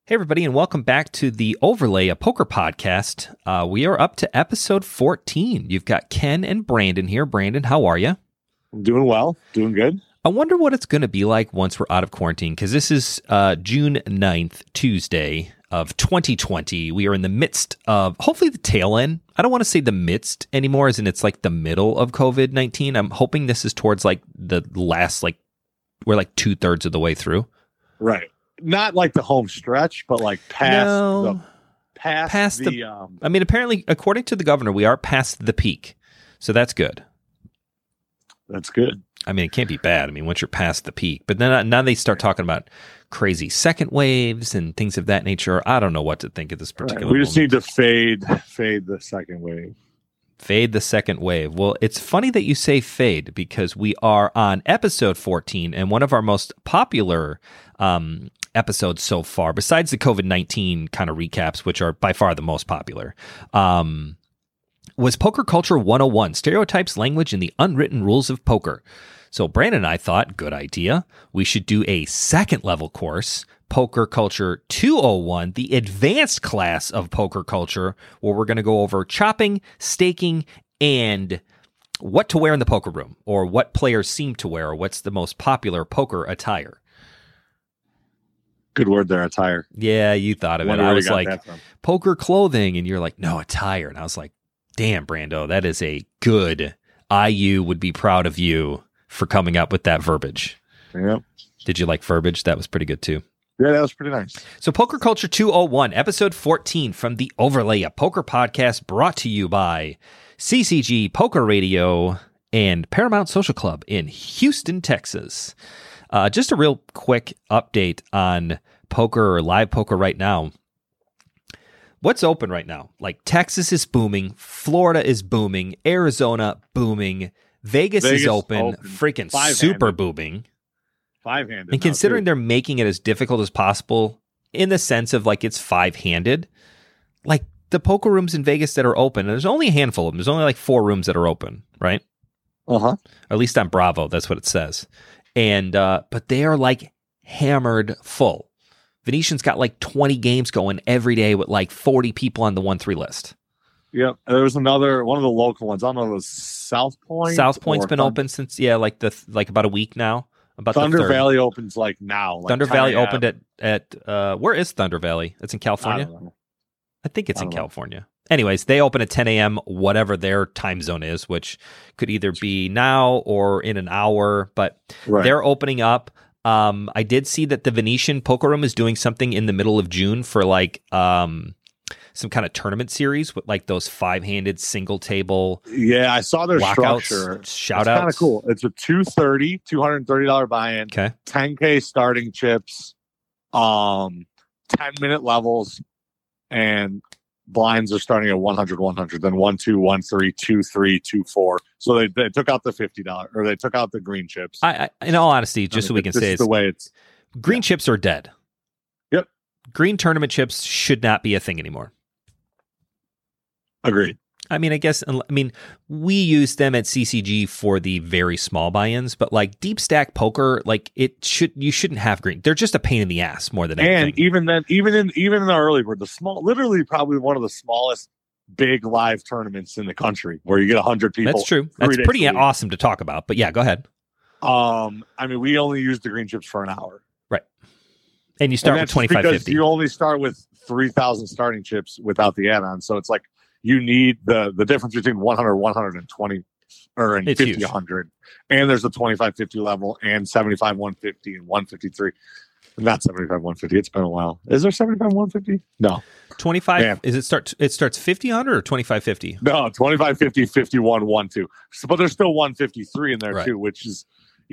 Hey, everybody, and welcome back to the Overlay, a poker podcast. We are up to episode 14. You've got Ken and Brandon here. Brandon, how are you? I'm doing well, doing good. I wonder what it's going to be like once we're out of quarantine, because this is June 9th, Tuesday of 2020. We are in the midst of, hopefully, the tail end. I don't want to say the midst anymore, as in it's like the middle of COVID-19. I'm hoping this is towards like the last, like, we're like 2/3 of the way through. Right. Not like the home stretch, but like past the I mean, apparently, according to the governor, we are past the peak. So that's good. That's good. I mean, it can't be bad. I mean, once you're past the peak. But then now they start talking about crazy second waves and things of that nature. I don't know what to think of this particular We just moment. need to fade the second wave. Fade the second wave. Well, it's funny that you say fade, because we are on episode 14, and one of our most popular episodes so far, besides the COVID-19 kind of recaps, which are by far the most popular, was Poker Culture 101, Stereotypes, Language, and the Unwritten Rules of Poker. So Brandon and I thought, good idea. We should do a second level course, Poker Culture 201, the advanced class of Poker Culture, where we're going to go over chopping, staking, and what to wear in the poker room, or what players seem to wear, or what's the most popular poker attire. Good word there, attire. Yeah, you thought of it. I was like, poker clothing, and you're like, no, attire. And I was like, damn, Brando, that is a good IU would be proud of you for coming up with that verbiage. Yep. Did you like verbiage? That was pretty good too. Yeah, that was pretty nice. So Poker Culture 201, episode 14 from the Overlay, a poker podcast brought to you by CCG Poker Radio and Paramount Social Club in Houston, Texas. Just a real quick update on poker or live poker right now. What's open right now? Like Texas is booming, Florida is booming, Arizona booming, Vegas is open. Freaking super booming. Five-handed. And considering they're making it as difficult as possible in the sense of like it's five-handed, like the poker rooms in Vegas that are open, and there's only a handful of them. There's only like 4 rooms that are open, right? Uh-huh. Or at least on Bravo, that's what it says. And but they are like hammered full. Venetian's got like 20 games going every day with like 40 people on the 1-3 list. Yep. There was another one of the local ones. I don't know if it was South Point. South Point's been open since about a week now. About Thunder Valley opens like now. Like Thunder Valley opened at where is Thunder Valley? It's in California. I don't know. I think it's in California. Anyways, they open at 10 a.m., whatever their time zone is, which could either be now or in an hour, but they're opening up. I did see that the Venetian Poker Room is doing something in the middle of June for like some kind of tournament series with like those 5-handed single table. Yeah, I saw their structure. Shout outs. Kind of cool. It's a $230 buy-in. Okay. 10K starting chips, 10-minute levels, and blinds are starting at 100, then 1, 2, 1, 3, 2, 3, 2, 4. So they took out the $50, or they took out the green chips. I in all honesty, just so we can say it's the way it's green chips are dead. Yep. Green tournament chips should not be a thing anymore. Agreed. I mean, we use them at CCG for the very small buy-ins, but like deep stack poker, like you shouldn't have green. They're just a pain in the ass more than anything. And even then, even in the early bird, literally probably one of the smallest big live tournaments in the country where you get 100 people. That's true. That's pretty awesome to talk about. But yeah, go ahead. I mean, we only use the green chips for an hour. Right. And you start with 2550. You only start with 3,000 starting chips without the add-on. So it's like you need the difference between 100, 120, or and 50, 100. And there's a 2550 level and 75, 150, and 153. Not 75, 150. It's been a while. Is there 75, 150? No. 25? Man. Is it starts 50, 100 or 2550? No, 25, 50, 51, 1, 2. So, but there's still 153 in there too, which is,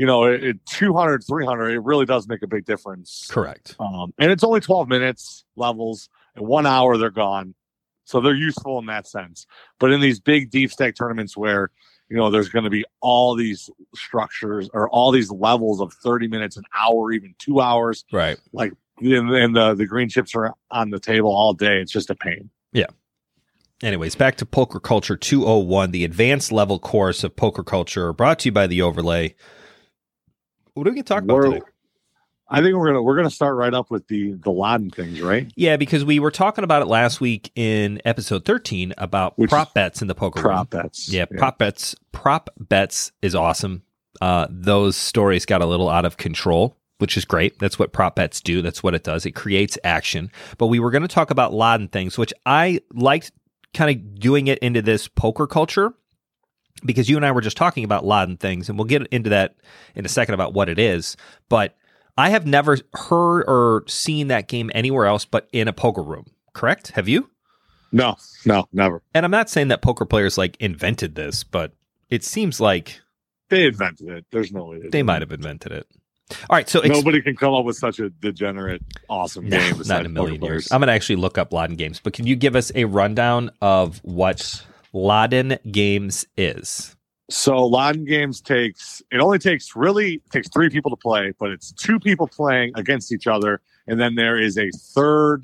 200, 300, it really does make a big difference. Correct. And it's only 12 minutes levels. In 1 hour, they're gone. So they're useful in that sense. But in these big deep stack tournaments where, there's going to be all these structures or all these levels of 30 minutes, an hour, even 2 hours. Right. Like, and the green chips are on the table all day. It's just a pain. Yeah. Anyways, back to Poker Culture 201, the advanced level course of poker culture, brought to you by The Overlay. What are we going to talk about today? I think we're gonna start right up with the Laden things, right? Yeah, because we were talking about it last week in episode 13 about prop bets in the poker room. Prop bets. Yeah, prop bets. Prop bets is awesome. Those stories got a little out of control, which is great. That's what prop bets do. That's what it does. It creates action. But we were going to talk about Laden things, which I liked kind of doing it into this poker culture, because you and I were just talking about Laden things, and we'll get into that in a second about what it is. But I have never heard or seen that game anywhere else but in a poker room. Correct? Have you? No, never. And I'm not saying that poker players like invented this, but it seems like they invented it. There's no way they might have invented it. All right, so nobody can come up with such a degenerate, awesome game. Not in a million years. I'm going to actually look up Laden Games, but can you give us a rundown of what Laden Games is? So Laden Games takes 3 people to play, but it's 2 people playing against each other, and then there is a third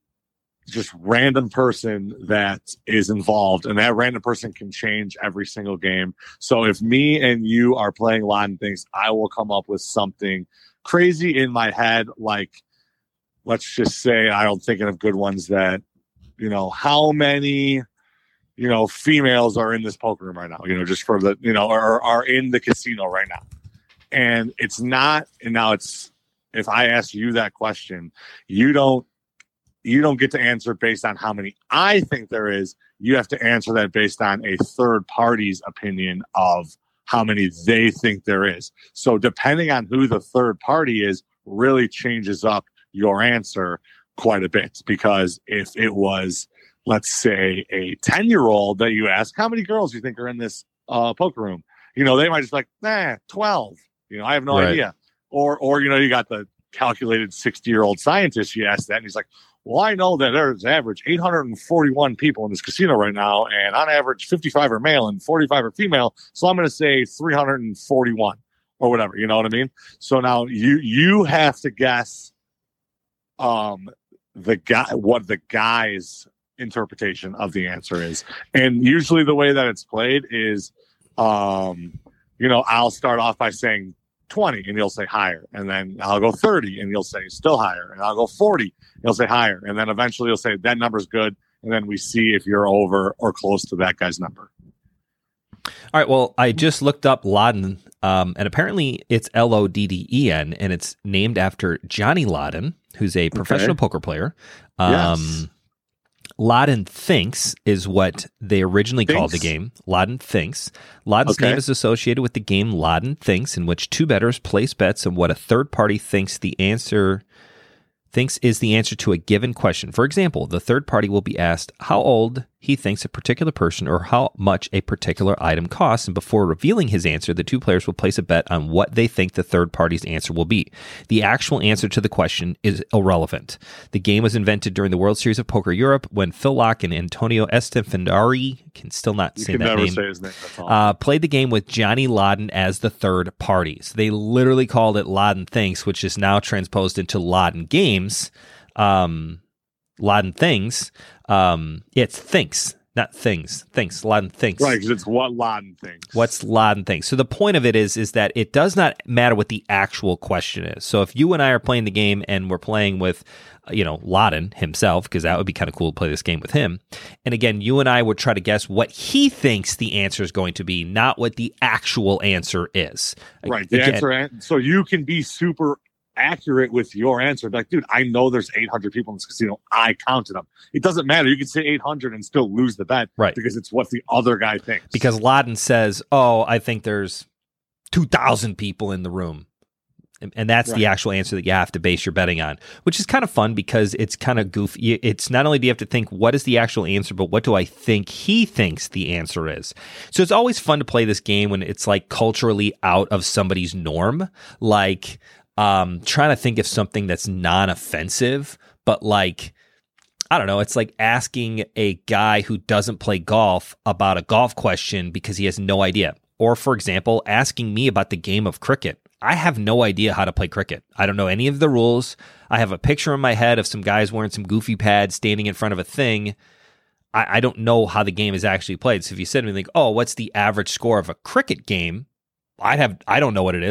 just random person that is involved, and that random person can change every single game. So if me and you are playing Laden things, I will come up with something crazy in my head, like, let's just say, I'm thinking of good ones that, how many females are in this poker room right now, just for the, or are in the casino right now. And it's not, and now it's, if I ask you that question, you don't get to answer based on how many I think there is. You have to answer that based on a third party's opinion of how many they think there is. So depending on who the third party is really changes up your answer quite a bit. Because if it was, let's say, a 10-year-old that you ask, how many girls do you think are in this poker room? They might just be like, 12. I have no idea. Or you got the calculated 60-year-old scientist. You ask that, and he's like, well, I know that there's average 841 people in this casino right now, and on average 55 are male and 45 are female. So I'm going to say 341 or whatever. You know what I mean? So now you have to guess what the guy's interpretation of the answer is. And usually the way that it's played is, I'll start off by saying 20 and you'll say higher, and then I'll go 30 and you'll say still higher, and I'll go 40 and you'll say higher, and then eventually you'll say that number's good, and then we see if you're over or close to that guy's number. All right, well, I just looked up Laden, and apparently it's Lodden, and it's named after Johnny Laden, who's a professional poker player. Yes. Laden Thinks is what they originally called the game. Laden Thinks. Laden's name is associated with the game Laden Thinks, in which 2 bettors place bets on what a third party thinks is the answer to a given question. For example, the third party will be asked how old he thinks a particular person or how much a particular item costs, and before revealing his answer, the 2 players will place a bet on what they think the third party's answer will be. The actual answer to the question is irrelevant. The game was invented during the World Series of Poker Europe when Phil Lock and Antonio Estefandari, can still not say that name, say his name. That's all. Played the game with Johnny Laden as the third party. So they literally called it Laden Thinks, which is now transposed into Laden Games. Laden Things. It's Thinks, not Things. Thinks. Laden Thinks. Right, because it's what Laden thinks. What's Laden Thinks. So the point of it is that it does not matter what the actual question is. So if you and I are playing the game and we're playing with, Laden himself, because that would be kind of cool to play this game with him. And again, you and I would try to guess what he thinks the answer is going to be, not what the actual answer is. Right. The answer. So you can be super accurate with your answer. Like, dude, I know there's 800 people in this casino. I counted them. It doesn't matter. You can say 800 and still lose the bet, right? Because it's what the other guy thinks. Because Laden says, "Oh, I think there's 2,000 people in the room," and that's the actual answer that you have to base your betting on, which is kind of fun because it's kind of goofy. It's not only do you have to think what is the actual answer, but what do I think he thinks the answer is. So it's always fun to play this game when it's like culturally out of somebody's norm, like. Trying to think of something that's non-offensive, but like, I don't know, it's like asking a guy who doesn't play golf about a golf question because he has no idea. Or, for example, asking me about the game of cricket. I have no idea how to play cricket. I don't know any of the rules. I have a picture in my head of some guys wearing some goofy pads standing in front of a thing. I don't know how the game is actually played. So if you said to me, like, oh, what's the average score of a cricket game? I don't know what it is.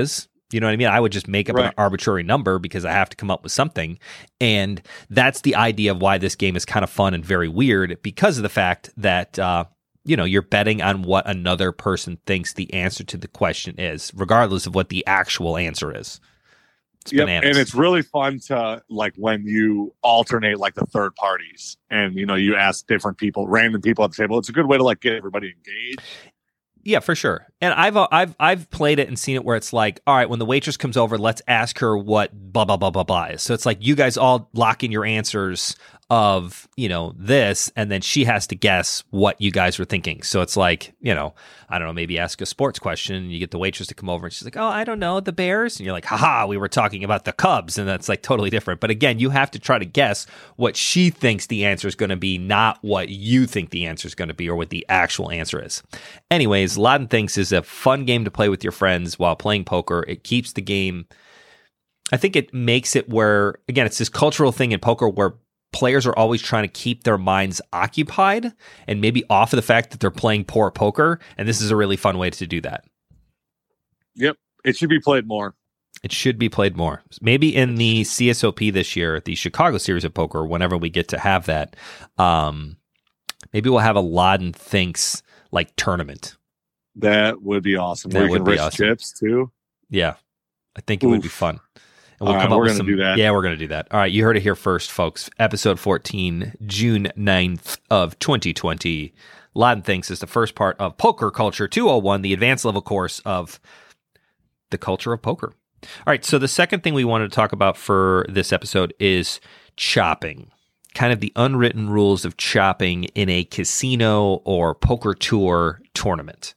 You know what I mean? I would just make up an arbitrary number because I have to come up with something. And that's the idea of why this game is kind of fun and very weird, because of the fact that, you're betting on what another person thinks the answer to the question is, regardless of what the actual answer is. It's bananas. And it's really fun to, like, when you alternate, like, the third parties and, you ask different people, random people at the table. It's a good way to, like, get everybody engaged. Yeah, for sure. And I've played it and seen it where it's like, all right, when the waitress comes over, let's ask her what blah blah blah blah blah is. So it's like you guys all lock in your answers of, this, and then she has to guess what you guys were thinking. So it's like, I don't know, maybe ask a sports question and you get the waitress to come over and she's like, oh, I don't know, the Bears. And you're like, haha, we were talking about the Cubs. And that's like totally different. But again, you have to try to guess what she thinks the answer is going to be, not what you think the answer is going to be or what the actual answer is. Anyways, Laden Thinks is a fun game to play with your friends while playing poker. It keeps the game, I think it makes it where, again, it's this cultural thing in poker where players are always trying to keep their minds occupied and maybe off of the fact that they're playing poor poker. And this is a really fun way to do that. Yep. It should be played more. It should be played more. Maybe in the CSOP this year, the Chicago Series of Poker, whenever we get to have that, maybe we'll have a Laden Thinks like tournament. That would be awesome. That would be awesome. Chips too. Yeah. I think it would be fun. And we'll come up with some. Do that. Yeah, we're going to do that. All right, you heard it here first, folks. Episode 14, June 9th of 2020. Laden Thinks is the first part of Poker Culture 201, the advanced level course of the culture of poker. All right, so the second thing we wanted to talk about for this episode is chopping. Kind of the unwritten rules of chopping in a casino or poker tour tournament.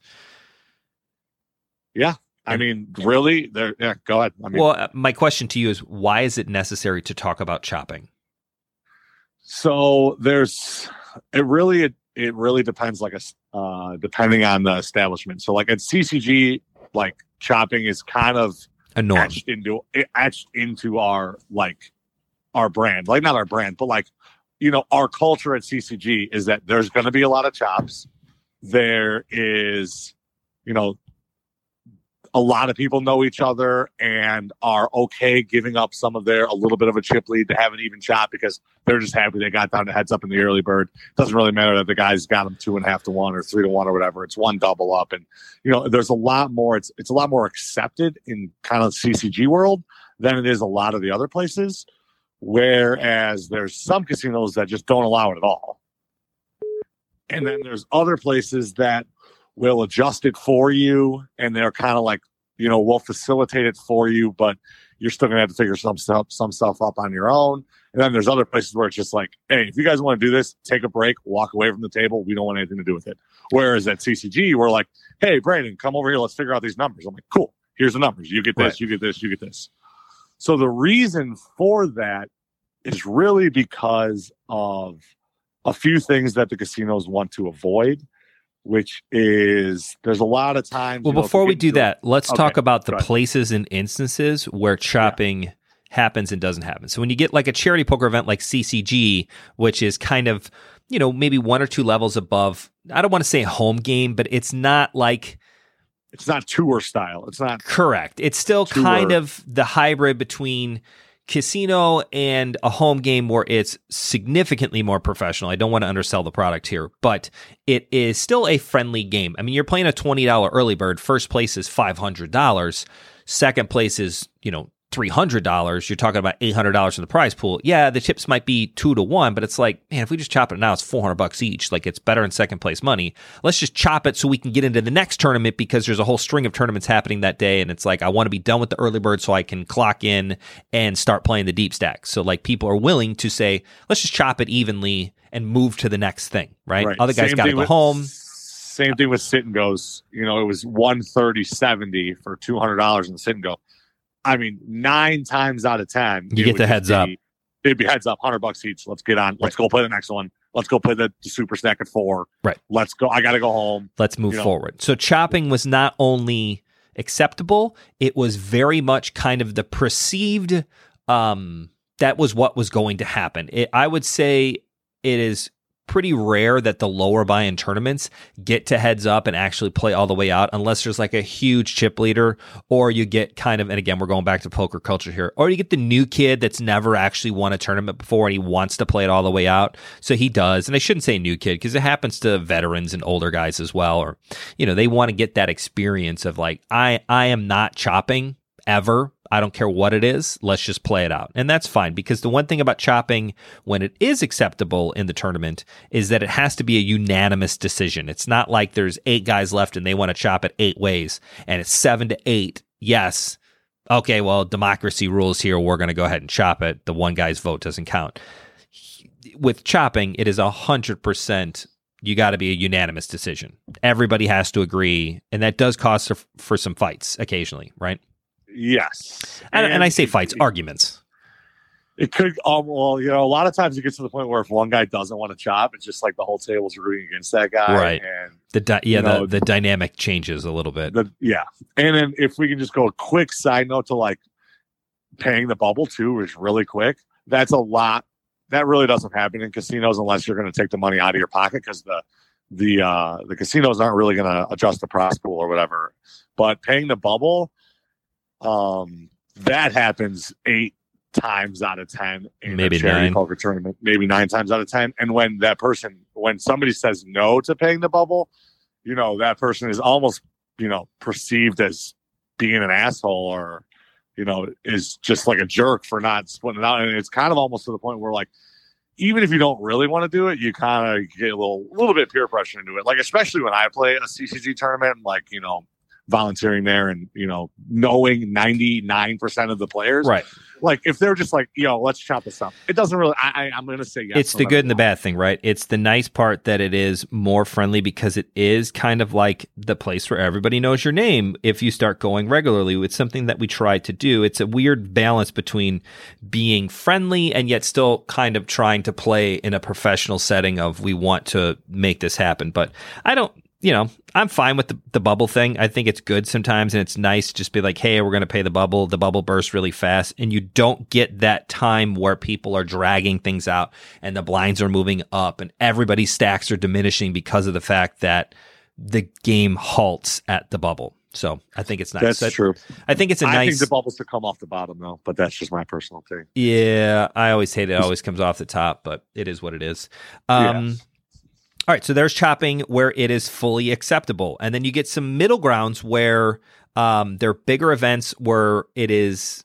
Yeah. I mean, really? Yeah, go ahead. My question to you is, why is it necessary to talk about chopping? So it really depends, depending on the establishment. So like at CCG, like chopping is kind of a norm etched into our brand, like not our brand, but like, our culture at CCG is that there's going to be a lot of chops. There is, a lot of people know each other and are okay giving up a little bit of a chip lead to have an even chop because they're just happy they got down to heads up in the early bird. Doesn't really matter that the guys got them 2.5 to 1 or 3 to 1 or whatever. It's one double up. And, there's a lot more, it's a lot more accepted in kind of CCG world than it is a lot of the other places. Whereas there's some casinos that just don't allow it at all. And then there's other places that will adjust it for you, and they're kind of like, we'll facilitate it for you, but you're still going to have to figure some stuff up on your own. And then there's other places where it's just like, hey, if you guys want to do this, take a break, walk away from the table. We don't want anything to do with it. Whereas at CCG, we're like, hey, Brandon, come over here. Let's figure out these numbers. I'm like, cool. Here's the numbers. You get this, right. You get this, you get this. So the reason for that is really because of a few things that the casinos want to avoid, which is there's a lot of times. Well, before we do that, let's talk about the places and instances where chopping happens and doesn't happen. So when you get like a charity poker event like CCG, which is kind of, maybe 1 or 2 levels above, I don't want to say home game, but it's not like. It's not tour style. It's not. Correct. It's still tour. Kind of the hybrid between casino and a home game where it's significantly more professional. I don't want to undersell the product here, but it is still a friendly game. I mean, you're playing a $20 early bird. First place is $500. Second place is, $300. You're talking about $800 in the prize pool. Yeah, the chips might be 2 to 1, but it's like, man, if we just chop it now, it's $400 each. Like, it's better in second place money. Let's just chop it so we can get into the next tournament because there's a whole string of tournaments happening that day. And it's like, I want to be done with the early bird so I can clock in and start playing the deep stack. So like people are willing to say, let's just chop it evenly and move to the next thing, right? Other guys got to go home. Same thing with sit and goes. It was $130.70 for $200 in the sit and go. I mean, 9 times out of 10, you get the heads up. It'd be heads up, $100 each. Let's get on. Let's go play the next one. Let's go play the super stack at 4. Right. Let's go. I got to go home. Let's move forward. So chopping was not only acceptable, it was very much kind of the perceived. That was what was going to happen. I would say it is pretty rare that the lower buy-in tournaments get to heads up and actually play all the way out unless there's like a huge chip leader, or you get kind of, and again, we're going back to poker culture here, or you get the new kid that's never actually won a tournament before and he wants to play it all the way out. So he does. And I shouldn't say new kid because it happens to veterans and older guys as well. Or, they want to get that experience of like, I am not chopping ever. I don't care what it is. Let's just play it out. And that's fine, because the one thing about chopping when it is acceptable in the tournament is that it has to be a unanimous decision. It's not like there's 8 guys left and they want to chop it 8 ways and it's 7-8. Yes. Okay, well, democracy rules here. We're going to go ahead and chop it. The one guy's vote doesn't count. With chopping, it is 100%. You got to be a unanimous decision. Everybody has to agree. And that does cause for some fights occasionally, right? Yes. And I say fights, arguments. It could, a lot of times it gets to the point where if one guy doesn't want to chop, it's just like the whole table's rooting against that guy. Right. And the dynamic changes a little bit. And then if we can just go a quick side note to like paying the bubble too, is really quick. That's a lot. That really doesn't happen in casinos unless you're going to take the money out of your pocket, because the casinos aren't really going to adjust the prize pool or whatever. But paying the bubble, that happens 8 times out of 10 in maybe a charity 9 poker tournament, maybe 9 times out of 10. And when somebody says no to paying the bubble, that person is almost, perceived as being an asshole, or, is just like a jerk for not splitting it out. And it's kind of almost to the point where, like, even if you don't really want to do it, you kind of get a little bit peer pressure into it. Like, especially when I play a CCG tournament, like, volunteering there and, knowing 99% of the players. Right. Like, if they're just like, let's chop this up. It doesn't really, I'm going to say yes. It's the good and the bad thing, right? It's the nice part that it is more friendly because it is kind of like the place where everybody knows your name if you start going regularly. It's something that we try to do. It's a weird balance between being friendly and yet still kind of trying to play in a professional setting of we want to make this happen. But I'm fine with the bubble thing. I think it's good sometimes, and it's nice to just be like, hey, we're going to pay the bubble. The bubble bursts really fast, and you don't get that time where people are dragging things out and the blinds are moving up and everybody's stacks are diminishing because of the fact that the game halts at the bubble. So I think it's nice. That's true. I think it's I think the bubbles should come off the bottom, though, but that's just my personal thing. Yeah, I always hate it. It always comes off the top, but it is what it is. All right, so there's chopping where it is fully acceptable. And then you get some middle grounds where there are bigger events where it's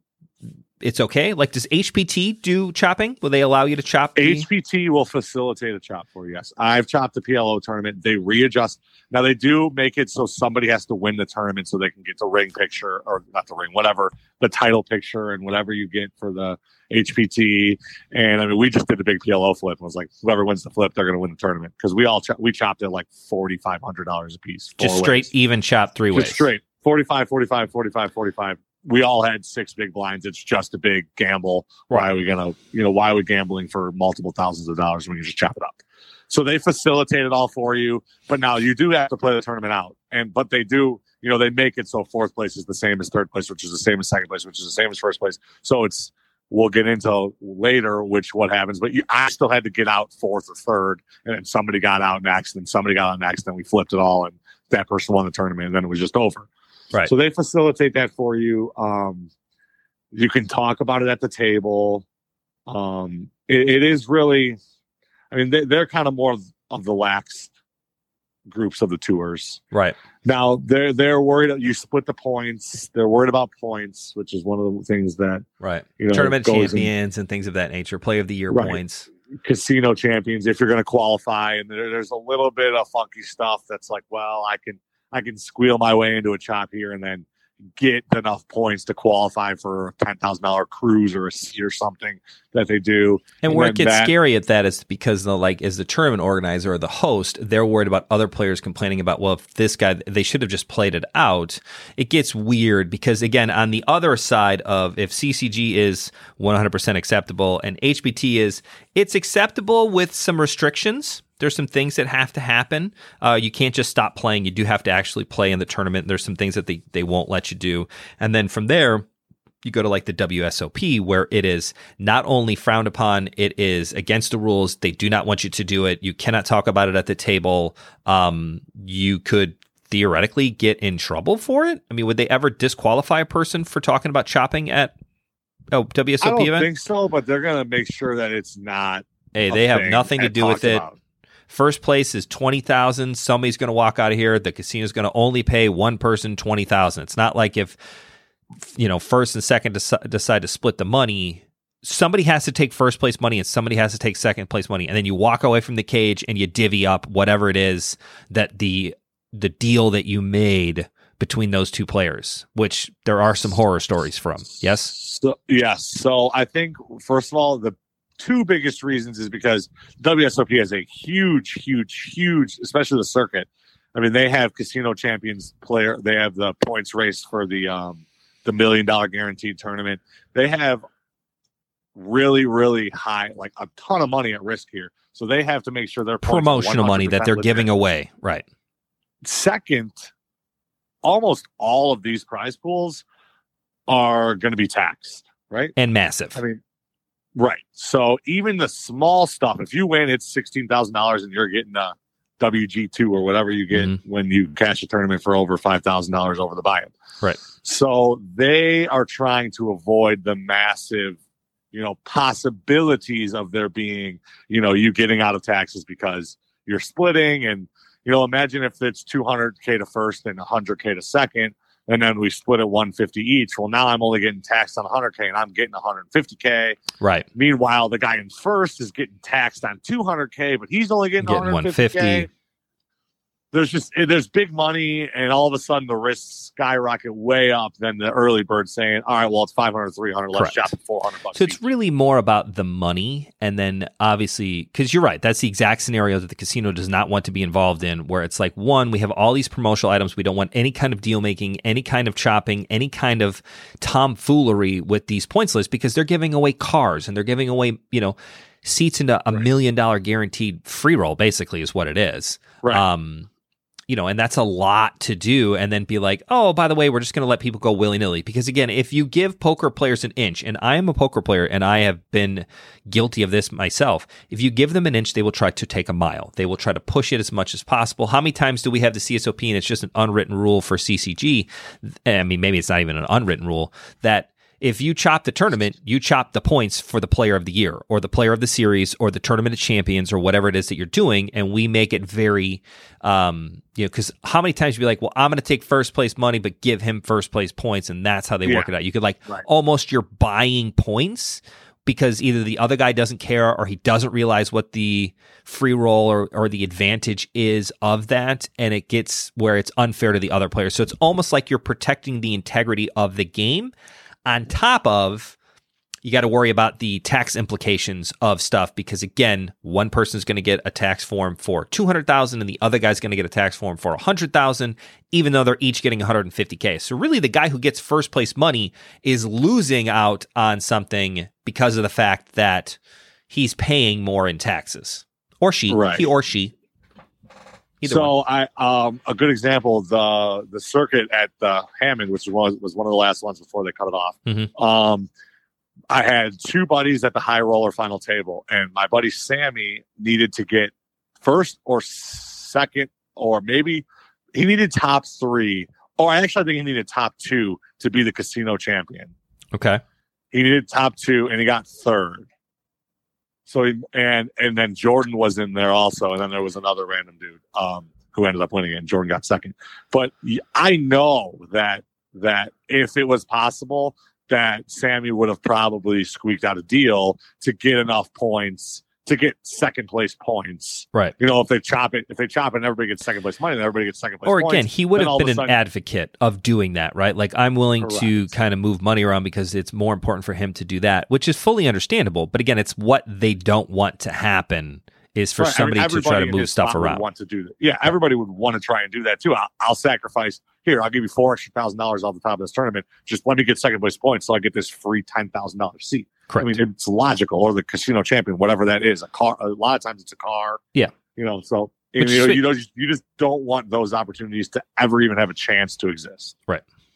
okay. Like, does HPT do chopping? Will they allow you to chop? HPT will facilitate a chop for you, yes. I've chopped the PLO tournament. They readjust. Now, they do make it so somebody has to win the tournament so they can get the ring picture, or not the ring, whatever, the title picture and whatever you get for the HPT. And I mean, we just did a big PLO flip. I was like, whoever wins the flip, they're going to win the tournament, because we chopped it like $4,500 a piece. Just straight ways. Even chop 3 ways. Just straight 45, 45, 45, 45. We all had 6 big blinds. It's just a big gamble. Why are we why are we gambling for multiple thousands of dollars when you just chop it up? So they facilitate it all for you. But now you do have to play the tournament out. But they do, they make it so 4th place is the same as 3rd place, which is the same as 2nd place, which is the same as 1st place. So we'll get into later what happens. But I still had to get out 4th or 3rd, and then somebody got out next, and somebody got out next, and we flipped it all, and that person won the tournament, and then it was just over. Right. So they facilitate that for you. You can talk about it at the table. It is really, I mean, they're kind of more of the lax groups of the tours. Right. Now they're worried. You split the points. They're worried about points, which is one of the things that tournament champions and things of that nature, play of the year points, casino champions. If you're going to qualify, and there's a little bit of funky stuff that's like, well, I can squeal my way into a chop here and then get enough points to qualify for a $10,000 cruise or a seat or something that they do. And where it gets scary at that is because as the tournament organizer or the host, they're worried about other players complaining about, well, if this guy, they should have just played it out. It gets weird because, again, on the other side of if CCG is 100% acceptable and HPT it's acceptable with some restrictions. There's some things that have to happen. You can't just stop playing. You do have to actually play in the tournament. There's some things that they won't let you do. And then from there, you go to like the WSOP, where it is not only frowned upon, it is against the rules. They do not want you to do it. You cannot talk about it at the table. You could theoretically get in trouble for it. I mean, would they ever disqualify a person for talking about chopping at WSOP I don't event? think so, but they're going to make sure that it's not. Hey, they have nothing to do with it. About. First place is $20,000. Somebody's going to walk out of here. The casino's going to only pay one person $20,000. It's not like if first and second decide to split the money. Somebody has to take first place money and somebody has to take second place money, and then you walk away from the cage and you divvy up whatever it is that the deal that you made between those two players, which there are some horror stories from. Yes? Yes. So I think, first of all, the two biggest reasons is because WSOP has a huge, especially the circuit. I mean, they have casino champions player. They have the points race for the $1 million guaranteed tournament. They have really high, like a ton of money at risk here. So they have to make sure their promotional money that they're giving away. Right. Second, almost all of these prize pools are going to be taxed, right? And massive. I mean, right. So even the small stuff, if you win, it's $16,000 and you're getting a WG2 or whatever you get when you cash a tournament for over $5,000 over the buy-in. Right. So they are trying to avoid the massive, possibilities of there being, you getting out of taxes because you're splitting. And, imagine if it's $200K to first and $100K to second, and then we split it 150 each. Well, now I'm only getting taxed on 100K and I'm getting 150K. Right. Meanwhile, the guy in first is getting taxed on 200K, but he's only getting 150K. There's big money, and all of a sudden the risks skyrocket way up than the early bird saying, all right, well, it's 500, 300, let's shop at $400. So it's really more about the money. And then obviously, because you're right, that's the exact scenario that the casino does not want to be involved in, where it's like, one, we have all these promotional items. We don't want any kind of deal making, any kind of chopping, any kind of tomfoolery with these points lists, because they're giving away cars and they're giving away, seats into $1 million guaranteed free roll, basically, is what it is. Right. And that's a lot to do, and then be like, oh, by the way, we're just going to let people go willy-nilly. Because again, if you give poker players an inch, and I am a poker player and I have been guilty of this myself, if you give them an inch, they will try to take a mile. They will try to push it as much as possible. How many times do we have the CSOP and it's just an unwritten rule for CCG? I mean, maybe it's not even an unwritten rule, that if you chop the tournament, you chop the points for the player of the year or the player of the series or the tournament of champions or whatever it is that you're doing. And we make it very, because how many times you be like, well, I'm going to take first place money, but give him first place points. And that's how they work it out. You could almost you're buying points because either the other guy doesn't care or he doesn't realize what the free roll or the advantage is of that. And it gets where it's unfair to the other players. So it's almost like you're protecting the integrity of the game. On top of, you got to worry about the tax implications of stuff because, again, one person is going to get a tax form for $200,000 and the other guy's going to get a tax form for $100,000, even though they're each getting $150K. So really, the guy who gets first place money is losing out on something because of the fact that he's paying more in taxes, or she, he or she. So a good example, the circuit at Hammond, which was one of the last ones before they cut it off. I had two buddies at the high roller final table, and my buddy Sammy needed to get first or second, or maybe he needed top three, or I think he needed top two to be the casino champion. Okay, he needed top two, and he got third. So and then Jordan was in there also, and then there was another random dude who ended up winning it, and Jordan got second. But I know that if it was possible, that Sammy would have probably squeaked out a deal to get enough points to get second place points. Right. If they chop it, and everybody gets second place money, then everybody gets second place points. Or points. again, he would have been an advocate of doing that, right? Like, I'm willing to kind of move money around because it's more important for him to do that, which is fully understandable. But again, it's what they don't want to happen is for somebody to try to move stuff around. Want to do that. Yeah, everybody would want to try and do that too. I'll sacrifice. Here, I'll give you $4,000 extra off the top of this tournament. Just let me get second place points so I get this free $10,000 seat. Correct. I mean, it's logical. Or the casino champion, whatever that is, a car. A lot of times it's a car. Yeah. So you just don't want those opportunities to ever even have a chance to exist. Right.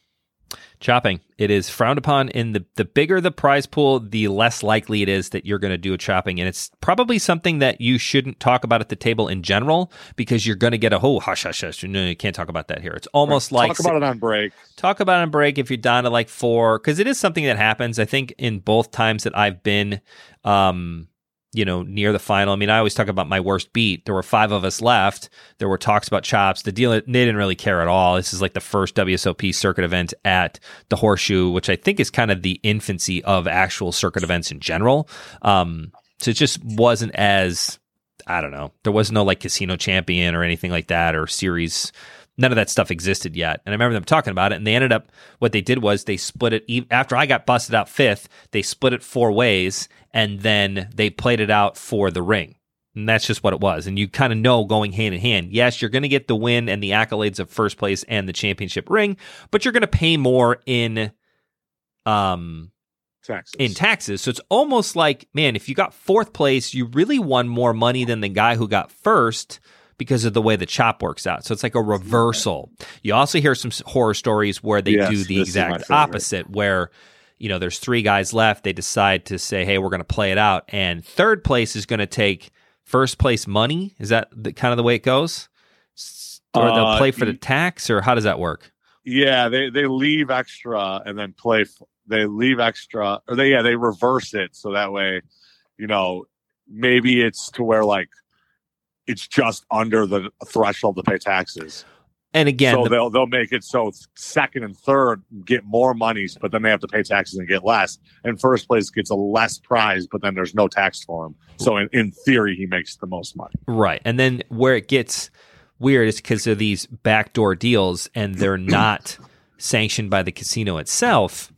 Chopping. It is frowned upon. In the bigger the prize pool, the less likely it is that you're going to do a chopping. And it's probably something that you shouldn't talk about at the table in general, because you're going to get a hush, hush, hush. No, you can't talk about that here. It's almost like... Talk about it on break. Talk about it on break if you're down to like 4, because it is something that happens. I think in both times that I've been... near the final. I mean, I always talk about my worst beat. There were 5 of us left. There were talks about chops. The deal, they didn't really care at all. This is like the first WSOP circuit event at the Horseshoe, which I think is kind of the infancy of actual circuit events in general. So it just wasn't as, I don't know. There was no like casino champion or anything like that, or series. None of that stuff existed yet. And I remember them talking about it, and they ended up, what they did was they split it, after I got busted out 5th, they split it 4 ways, and then they played it out for the ring. And that's just what it was. And you kind of know going hand in hand. Yes, you're going to get the win and the accolades of first place and the championship ring, but you're going to pay more in taxes. So it's almost like, man, if you got 4th place, you really won more money than the guy who got first, because of the way the chop works out. So it's like a reversal. You also hear some horror stories where they do the exact opposite, where, there's 3 guys left. They decide to say, hey, we're going to play it out. And 3rd place is going to take first place money. Is that kind of the way it goes? Or they'll play for the tax, or how does that work? Yeah, they leave extra and then play. They leave extra, or they reverse it. So that way, maybe it's to where like, it's just under the threshold to pay taxes. And again, so they'll make it so 2nd and 3rd get more monies, but then they have to pay taxes and get less. And 1st place gets a less prize, but then there's no tax for him. So in theory, he makes the most money. Right. And then where it gets weird is because of these backdoor deals, and they're not sanctioned by the casino itself.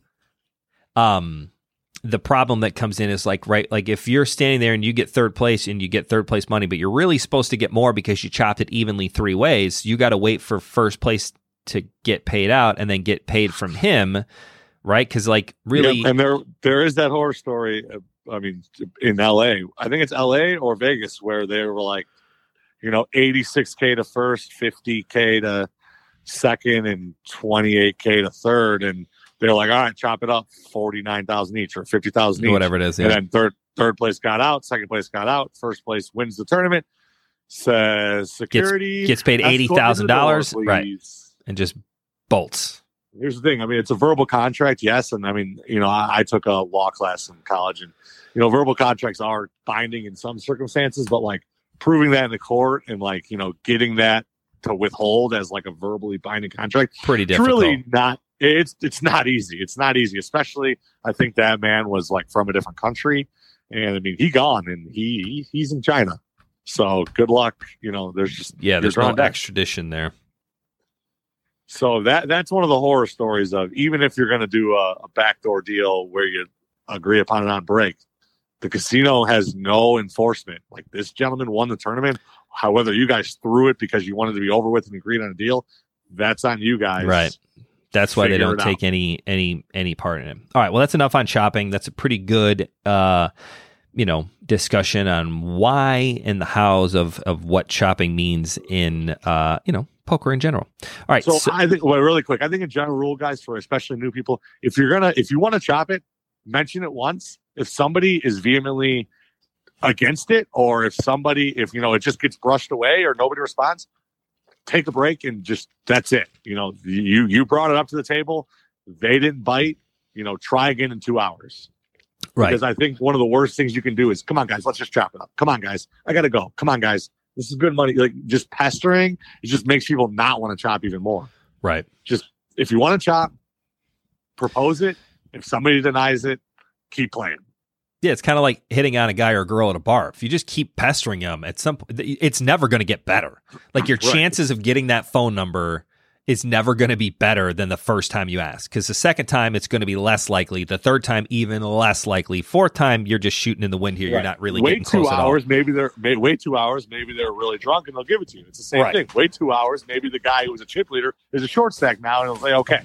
The problem that comes in is like if you're standing there and you get 3rd place and you get 3rd place money, but you're really supposed to get more because you chopped it evenly 3 ways, you got to wait for 1st place to get paid out and then get paid from him, right? Because like really, yeah, and there is that horror story. I mean, in LA, I think it's LA or Vegas, where they were like, $86K to 1st, $50K to 2nd, and $28K to 3rd, and they're like, all right, chop it up, 49,000 each or 50,000 each, whatever it is. Yeah. And then third place got out, 2nd place got out, 1st place wins the tournament. Says security gets paid $80,000, right? And just bolts. Here's the thing. I mean, it's a verbal contract, yes, and I mean, I took a law class in college, and verbal contracts are binding in some circumstances, but like proving that in the court and like getting that to withhold as like a verbally binding contract, pretty difficult. It's really not. It's not easy. It's not easy, especially I think that man was like from a different country, and I mean he gone and he's in China. So good luck. There's no extradition there. So that's one of the horror stories of, even if you're going to do a backdoor deal where you agree upon it on break, the casino has no enforcement. Like, this gentleman won the tournament. However, you guys threw it because you wanted to be over with and agreed on a deal. That's on you guys. Right. That's why they don't take any part in it. All right. Well, that's enough on chopping. That's a pretty good, discussion on why and the hows of what chopping means in, poker in general. All right. So I think, really quick, I think a general rule, guys, for especially new people, if you want to chop it, mention it once. If somebody is vehemently against it, or if it just gets brushed away or nobody responds, take a break and just, that's it. You brought it up to the table. They didn't bite, try again in 2 hours. Right. Because I think one of the worst things you can do is, come on, guys, let's just chop it up. Come on, guys. I got to go. Come on, guys. This is good money. Like, just pestering, it just makes people not want to chop even more. Right. Just, if you want to chop, propose it. If somebody denies it, keep playing. Yeah, it's kind of like hitting on a guy or a girl at a bar. If you just keep pestering them, at some point, it's never going to get better. Like, your chances of getting that phone number is never going to be better than the first time you ask. Because the second time, it's going to be less likely. The third time, even less likely. Fourth time, you're just shooting in the wind here. Right. You're not really getting close at all. Wait 2 hours, maybe they're really drunk and they'll give it to you. It's the same thing. Wait 2 hours, maybe the guy who was a chip leader is a short stack now, and he'll say, okay.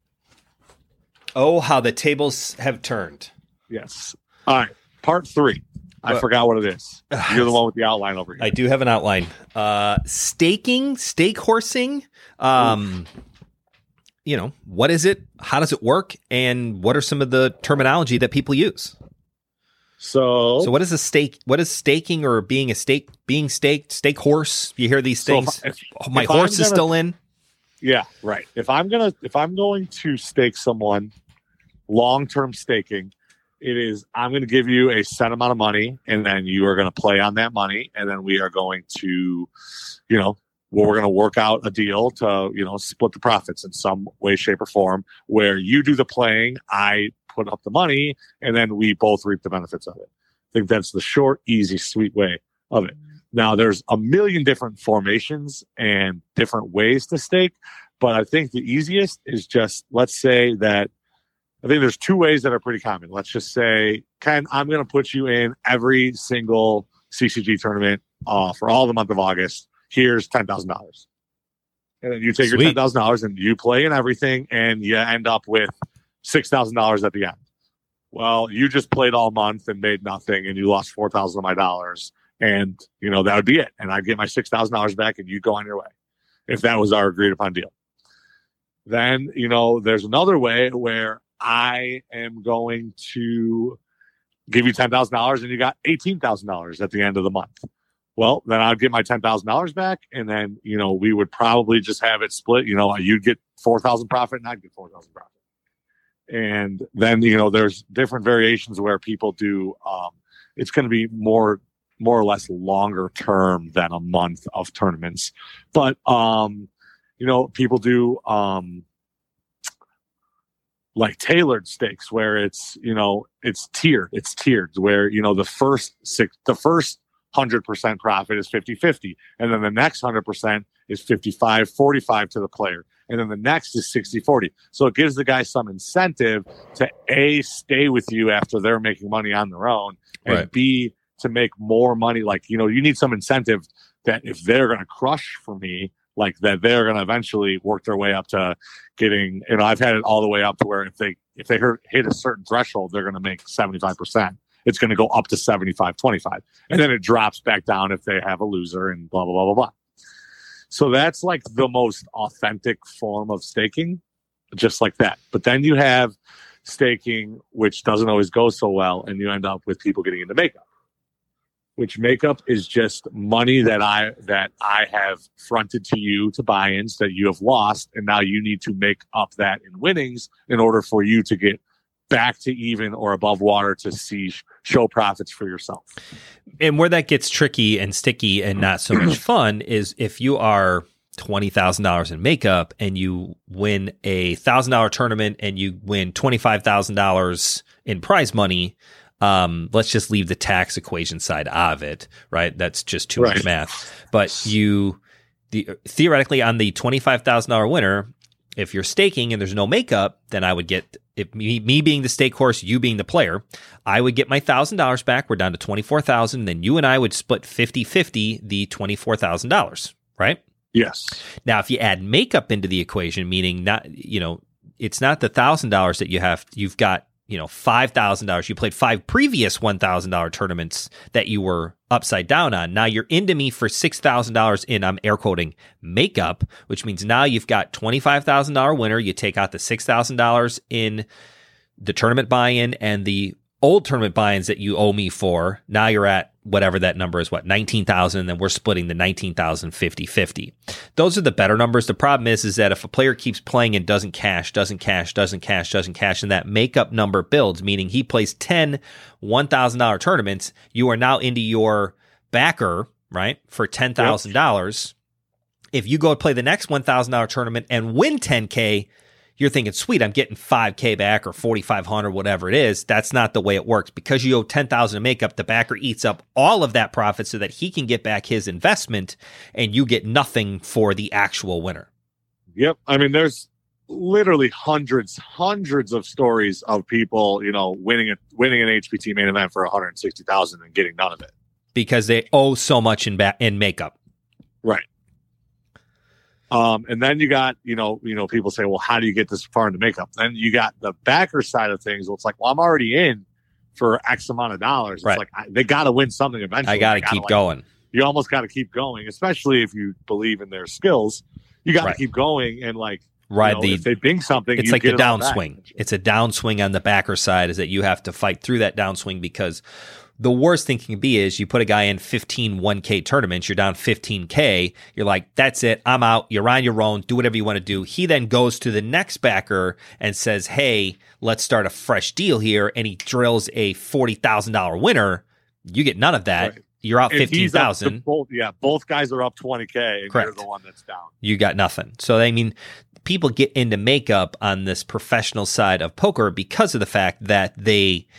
Oh, how the tables have turned. Yes. All right. Part 3. I forgot what it is. You're the one with the outline over here. I do have an outline. Stake horsing. what is it? How does it work? And what are some of the terminology that people use? So what is a stake? What is staking or being staked, stake horse? You hear these things. My horse is still in. Yeah, right. If I'm going to stake someone, long-term staking, I'm going to give you a set amount of money, and then you are going to play on that money, and then we are going to, we're going to work out a deal to, split the profits in some way, shape, or form, where you do the playing, I put up the money, and then we both reap the benefits of it. I think that's the short, easy, sweet way of it. Now, there's a million different formations and different ways to stake, but I think the easiest is just, let's say that, I think there's two ways that are pretty common. Let's just say, Ken, I'm going to put you in every single CCG tournament for all the month of August. Here's $10,000. And then you take your $10,000 and you play in everything, and you end up with $6,000 at the end. Well, you just played all month and made nothing, and you lost $4,000 of my dollars. And, that would be it. And I'd get my $6,000 back, and you go on your way, if that was our agreed upon deal. Then, there's another way where I am going to give you $10,000 and you got $18,000 at the end of the month. Well, then I'd get my $10,000 back, and then, we would probably just have it split. You'd get 4,000 profit and I'd get 4,000 profit. And then, there's different variations where people do, it's going to be more or less longer term than a month of tournaments. But, people do, like tailored stakes where it's tiered. It's tiered where, the first 100% profit is 50-50. And then the next 100% is 55-45 to the player. And then the next is 60-40. So it gives the guy some incentive to A, stay with you after they're making money on their own, and right. B, to make more money. Like, you need some incentive that if they're going to crush for me, like that they're going to eventually work their way up to getting, I've had it all the way up to where if they hit a certain threshold, they're going to make 75%. It's going to go up to 75-25. And then it drops back down if they have a loser and blah, blah, blah, blah, blah. So that's like the most authentic form of staking, just like that. But then you have staking, which doesn't always go so well, and you end up with people getting into makeup, which makeup is just money that I have fronted to you to buy-ins that you have lost, and now you need to make up that in winnings in order for you to get back to even or above water to show profits for yourself. And where that gets tricky and sticky and not so much fun is if you are $20,000 in makeup and you win a $1,000 tournament and you win $25,000 in prize money. Let's just leave the tax equation side of it, right? That's just too much math. But theoretically on the $25,000 winner, if you're staking and there's no makeup, then I would get, if me being the stake horse, you being the player, I would get my $1,000 back. We're down to $24,000. Then you and I would split 50-50 the $24,000, right? Yes. Now, if you add makeup into the equation, meaning not, it's not the $1,000 that you've got, $5,000. You played 5 previous $1,000 tournaments that you were upside down on. Now you're into me for $6,000 in, I'm air quoting, makeup, which means now you've got $25,000 winner. You take out the $6,000 in the tournament buy-in and the old tournament buy-ins that you owe me for. Now you're at whatever that number is, 19,000, and then we're splitting the 19,000 50-50. Those are the better numbers. The problem is that if a player keeps playing and doesn't cash, and that makeup number builds, meaning he plays 10 $1,000 tournaments, you are now into your backer, right, for $10,000. If you go play the next $1,000 tournament and win $10K, you're thinking, sweet, I'm getting $5K back or $4,500, whatever it is. That's not the way it works. Because you owe $10,000 to makeup, the backer eats up all of that profit so that he can get back his investment, and you get nothing for the actual winner. Yep. I mean, there's literally hundreds of stories of people, winning an HPT main event for $160,000 and getting none of it because they owe so much in makeup. Right. And then you got, people say, well, how do you get this far into makeup? Then you got the backer side of things. Well, it's like, well, I'm already in for X amount of dollars. It's like, they got to win something eventually. I got to keep going. You almost got to keep going, especially if you believe in their skills. You got to keep going. And ride if they bing something, it's like the downswing. It's a downswing on the backer side, is that you have to fight through that downswing, because the worst thing can be is you put a guy in 15 1K tournaments, you're down 15K, you're like, that's it, I'm out, you're on your own, do whatever you want to do. He then goes to the next backer and says, hey, let's start a fresh deal here, and he drills a $40,000 winner. You get none of that. Right. You're out 15,000. Both guys are up 20K, and Correct. You're the one that's down. You got nothing. So, I mean, people get into makeup on this professional side of poker because of the fact that they,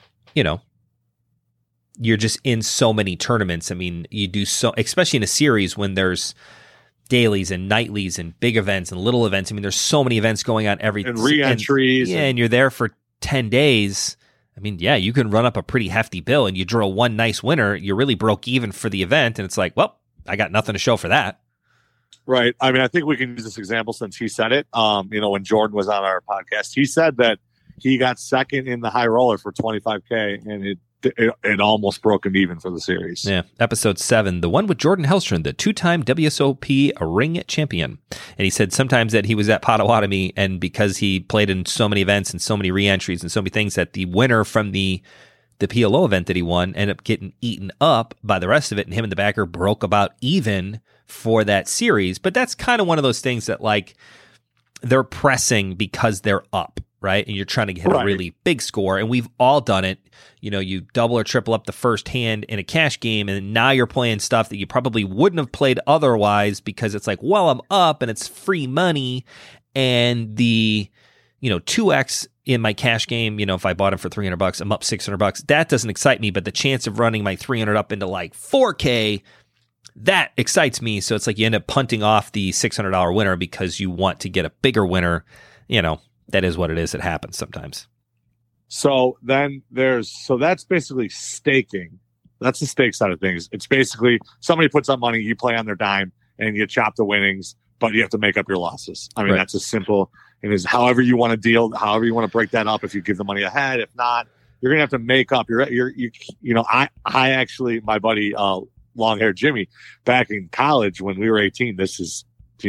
you're just in so many tournaments. I mean, you do so, especially in a series when there's dailies and nightlies and big events and little events. I mean, there's so many events going on and re-entries. And you're there for 10 days. I mean, yeah, you can run up a pretty hefty bill, and you draw one nice winner. You really broke even for the event. And it's like, well, I got nothing to show for that. Right. I mean, I think we can use this example since he said it. When Jordan was on our podcast, he said that he got second in the high roller for 25K, and it almost broke him even for the series. Yeah. Episode 7, the one with Jordan Hellstrom, the 2-time WSOP ring champion. And he said sometimes that he was at Potawatomi, and because he played in so many events and so many re-entries and so many things, that the winner from the PLO event that he won ended up getting eaten up by the rest of it, and him and the backer broke about even for that series. But that's kind of one of those things that, like, they're pressing because they're up, right? And you're trying to hit a really big score. And we've all done it. You double or triple up the first hand in a cash game, and now you're playing stuff that you probably wouldn't have played otherwise, because it's like, well, I'm up and it's free money. And the, 2X in my cash game, if I bought him for $300, I'm up $600. That doesn't excite me, but the chance of running my 300 up into like 4K, that excites me. So it's like you end up punting off the $600 winner because you want to get a bigger winner. That is what it is. It happens sometimes. So then that's basically staking. That's the stake side of things. It's basically somebody puts up money, you play on their dime, and you chop the winnings, but you have to make up your losses. I mean, That's as simple. It is however you want to deal, however you want to break that up. If you give the money ahead, if not, you're gonna have to make up. I actually, my buddy, long haired Jimmy, back in college when we were 18. This is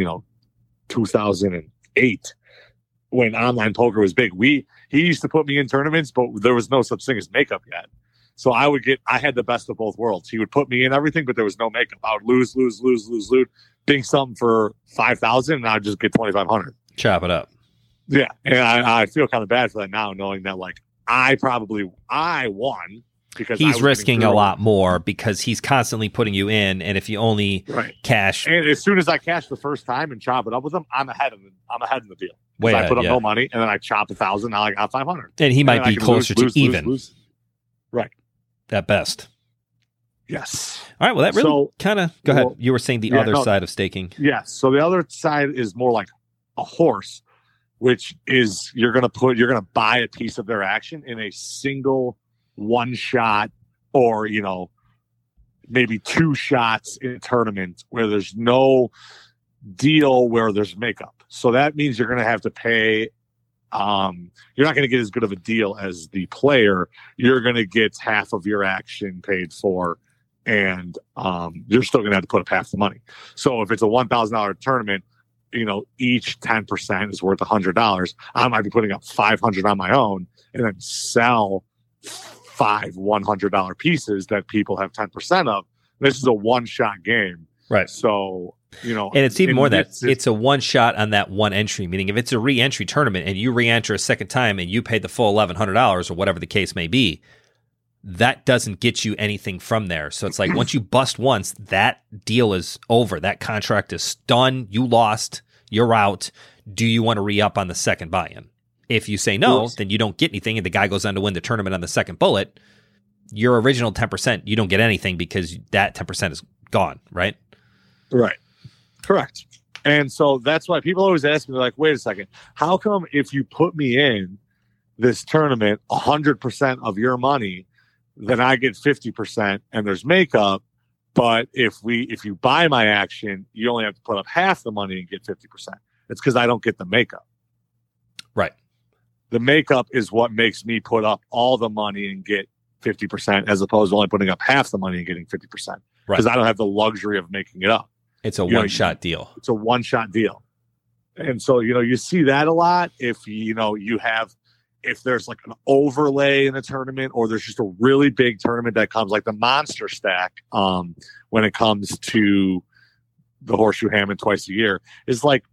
2008. When online poker was big, he used to put me in tournaments, but there was no such thing as makeup yet. So I had the best of both worlds. He would put me in everything, but there was no makeup. I would lose, bing something for 5,000, and I'd just get 2,500. Chop it up. Yeah, and I feel kind of bad for that now, knowing that I won. Because he's risking a lot more because he's constantly putting you in, and if you only cash, and as soon as I cash the first time and chop it up with him, I'm ahead in the deal. Way I put up no money, and then I chop 1,000. Now I got 500, and he might be closer to even. Lose. Right, at best. Yes. All right. Well, that really kind of. Go ahead. You were saying the other side of staking. Yes. So the other side is more like a horse, which is you're going to buy a piece of their action in a single one shot, or maybe 2 shots in a tournament where there's no deal where there's makeup. So that means you're going to have to pay. You're not going to get as good of a deal as the player. You're going to get half of your action paid for, and you're still going to have to put up half the money. So if it's a $1,000 tournament, each 10% is worth $100. I might be putting up $500 on my own, and then sell 5 $100 pieces that people have 10% of. This is a one-shot game, right? So and it's even more that it's a one shot on that one entry. Meaning, if it's a re-entry tournament and you re-enter a second time and you paid the full $1,100 or whatever the case may be, that doesn't get you anything from there. So it's like once you bust once, that deal is over. That contract is done. You lost. You're out. Do you want to re-up on the second buy-in? If you say no, then you don't get anything, and the guy goes on to win the tournament on the second bullet. Your original 10%, you don't get anything because that 10% is gone, right? Right. Correct. And so that's why people always ask me, like, wait a second, how come if you put me in this tournament 100% of your money, then I get 50% and there's makeup, but if you buy my action, you only have to put up half the money and get 50%. It's because I don't get the makeup. Right. The makeup is what makes me put up all the money and get 50%, as opposed to only putting up half the money and getting 50%. Because I don't have the luxury of making it up. It's a one-shot deal. It's a one-shot deal. And so, you see that a lot if, if there's like an overlay in a tournament, or there's just a really big tournament that comes, like the Monster Stack, when it comes to the Horseshoe Hammond twice a year, is like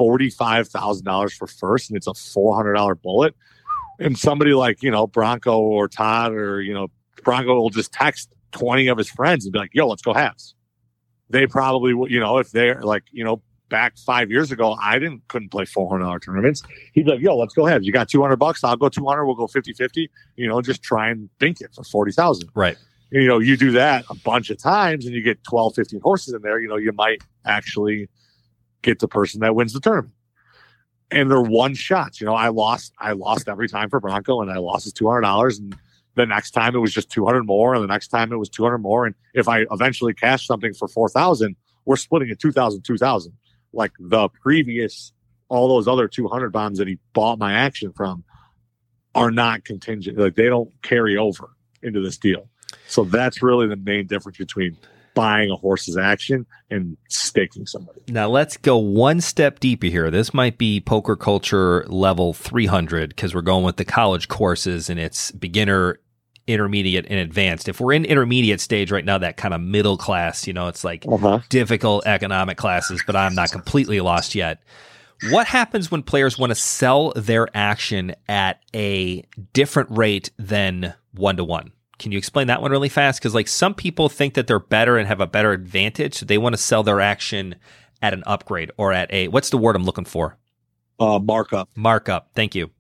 $45,000 for first, and it's a $400 bullet. And somebody like, Bronco or Todd, or, Bronco will just text 20 of his friends and be like, yo, let's go halves. They probably, if they're like, back 5 years ago, I couldn't play $400 tournaments. He'd be like, yo, let's go halves. You got $200? I'll go 200. We'll go 50-50, just try and bink it for 40,000. Right. You do that a bunch of times and you get 12, 15 horses in there, you might actually get the person that wins the tournament. And they're one shots. I lost every time for Bronco, and I lost his $200. And the next time it was just 200 more. And the next time it was 200 more. And if I eventually cash something for 4,000, we're splitting it 2,000. Like the previous, all those other 200 bombs that he bought my action from are not contingent. Like they don't carry over into this deal. So that's really the main difference between buying a horse's action and staking somebody. Now let's go one step deeper here. This might be poker culture level 300 because we're going with the college courses and it's beginner, intermediate, and advanced. If we're in intermediate stage right now, that kind of middle class, it's like difficult economic classes, but I'm not completely lost yet. What happens when players want to sell their action at a different rate than 1-to-1? Can you explain that one really fast? Because like some people think that they're better and have a better advantage, so they want to sell their action at an upgrade or at a, what's the word I'm looking for? Markup. Markup. Thank you.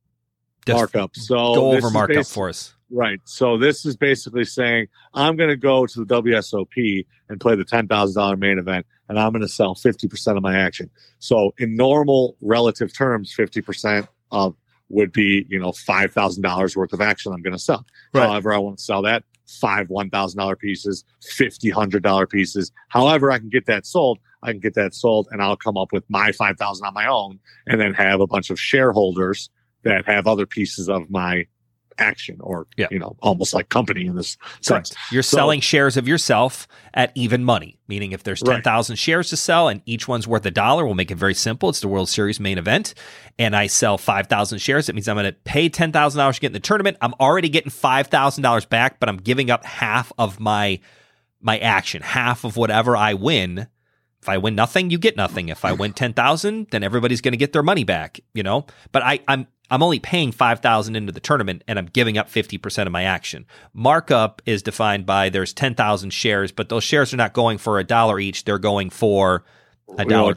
Markup. So go over markup for us. Right. So this is basically saying I'm going to go to the WSOP and play the $10,000 main event, and I'm going to sell 50% of my action. So in normal relative terms, 50% of would be, $5,000 worth of action I'm going to sell. Right. However, I want to sell that 5 $1,000 pieces, 50 $100 pieces. However, I can get that sold. And I'll come up with my 5,000 on my own, and then have a bunch of shareholders that have other pieces of my action, or almost like company in this sense. You're selling shares of yourself at even money, meaning if there's 10,000 shares to sell and each one's worth $1, we'll make it very simple. It's the World Series main event, and I sell 5,000 shares. It means I'm going to pay $10,000 to get in the tournament. I'm already getting $5,000 back, but I'm giving up half of my action, half of whatever I win. If I win nothing, you get nothing. If I win 10,000, then everybody's going to get their money back, But I'm only paying 5,000 into the tournament, and I'm giving up 50% of my action. Markup is defined by there's 10,000 shares, but those shares are not going for $1 each. They're going for $1.20.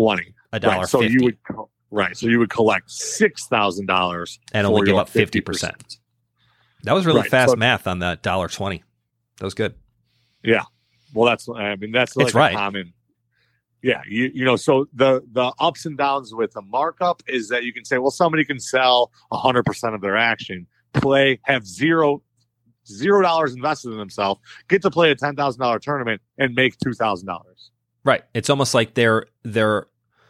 $1.50. So you would collect $6,000 and only give up 50%. That was really fast math on that $1.20. That was good. Yeah. Well, that's like a common. Yeah, so the ups and downs with a markup is that you can say, well, somebody can sell 100% of their action, have $0 invested in themselves, get to play a $10,000 tournament, and make $2,000. Right. It's almost like they're not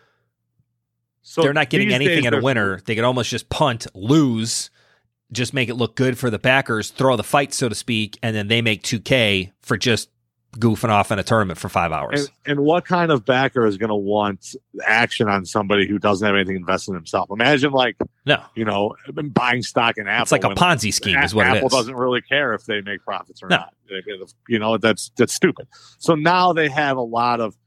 getting anything at a winner. They could almost just punt, lose, just make it look good for the backers, throw the fight, so to speak, and then they make $2K for just goofing off in a tournament for 5 hours. And what kind of backer is going to want action on somebody who doesn't have anything invested in himself? Imagine buying stock in Apple. It's like a Ponzi scheme is what Apple it is. Doesn't really care if they make profits or not. That's stupid. So now they have a lot of,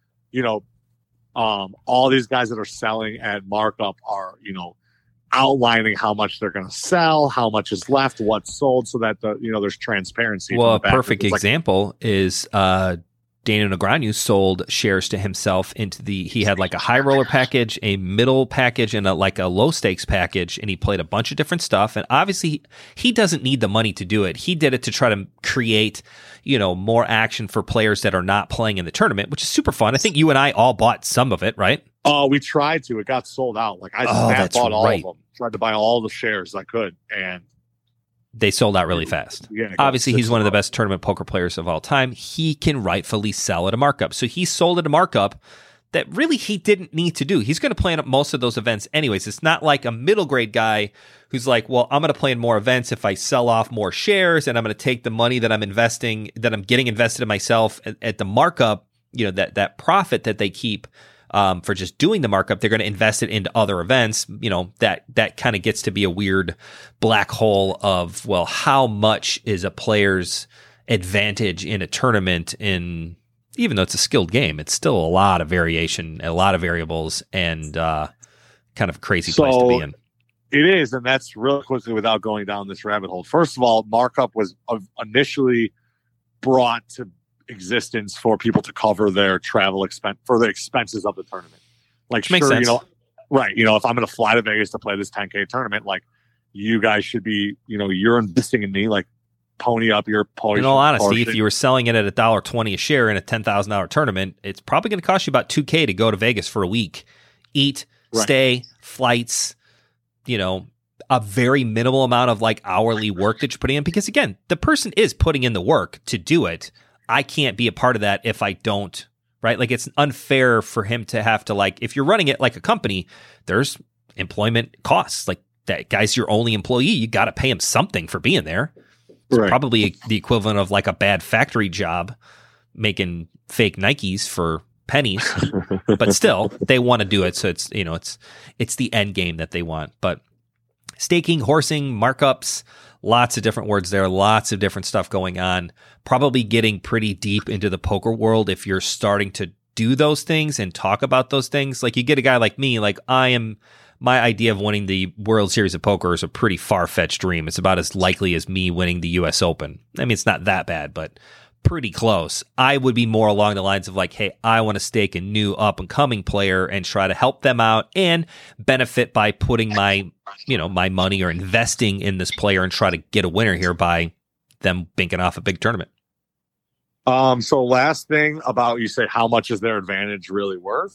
all these guys that are selling at markup are, outlining how much they're going to sell, how much is left, what's sold, so that there's transparency. Well, a perfect example is Daniel Negreanu sold shares to himself he had like a high roller package, a middle package, and a low stakes package, and he played a bunch of different stuff. And obviously he doesn't need the money to do it. He did it to try to create, more action for players that are not playing in the tournament, which is super fun. I think you and I all bought some of it, right? Oh, we tried to. It got sold out. I bought all of them. Tried to buy all the shares I could, and they sold out really fast. Yeah, obviously, he's one of the best tournament poker players of all time. He can rightfully sell at a markup. So he sold at a markup that really he didn't need to do. He's going to play in most of those events anyways. It's not like a middle grade guy who's like, well, I'm going to play in more events if I sell off more shares, and I'm going to take the money that I'm getting invested in myself at the markup, that profit that they keep for just doing the markup. They're going to invest it into other events. That kind of gets to be a weird black hole of, well, how much is a player's advantage in a tournament? Even though it's a skilled game, it's still a lot of variation, a lot of variables, and kind of crazy place to be in. It is, and that's really quickly without going down this rabbit hole. First of all, markup was initially brought to existence for people to cover their travel expense for the expenses of the tournament. Like, makes sense. Right? If I'm going to fly to Vegas to play this 10K tournament, like, you guys should be, you're investing in me, like, pony up your portion. In all honesty, if you were selling it at $1.20 a share in a $10,000 tournament, it's probably going to cost you about $2K to go to Vegas for a week, eat, stay, flights. A very minimal amount of like hourly work that you're putting in, because again, the person is putting in the work to do it. I can't be a part of that if I don't, right? Like, it's unfair for him to have to, like, if you're running it like a company, there's employment costs. Like, that guy's your only employee. You got to pay him something for being there. It's probably the equivalent of like a bad factory job making fake Nikes for pennies, but still they want to do it. So it's, it's the end game that they want. But staking, horsing, markups, lots of different words there, lots of different stuff going on, probably getting pretty deep into the poker world if you're starting to do those things and talk about those things. Like, you get a guy like me, like my idea of winning the World Series of Poker is a pretty far-fetched dream. It's about as likely as me winning the U.S. Open. I mean, it's not that bad, but pretty close. I would be more along the lines of like, hey, I want to stake a new up-and-coming player and try to help them out and benefit by putting my money or investing in this player and try to get a winner here by them banking off a big tournament. So last thing about, you say, how much is their advantage really worth?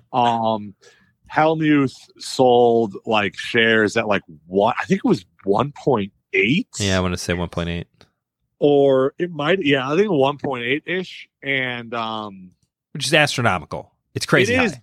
Hellmuth sold like shares at like what? I think it was 1.8. Yeah, I want to say 1.8. Or it might, I think 1.8 ish, and which is astronomical. It's crazy. It is,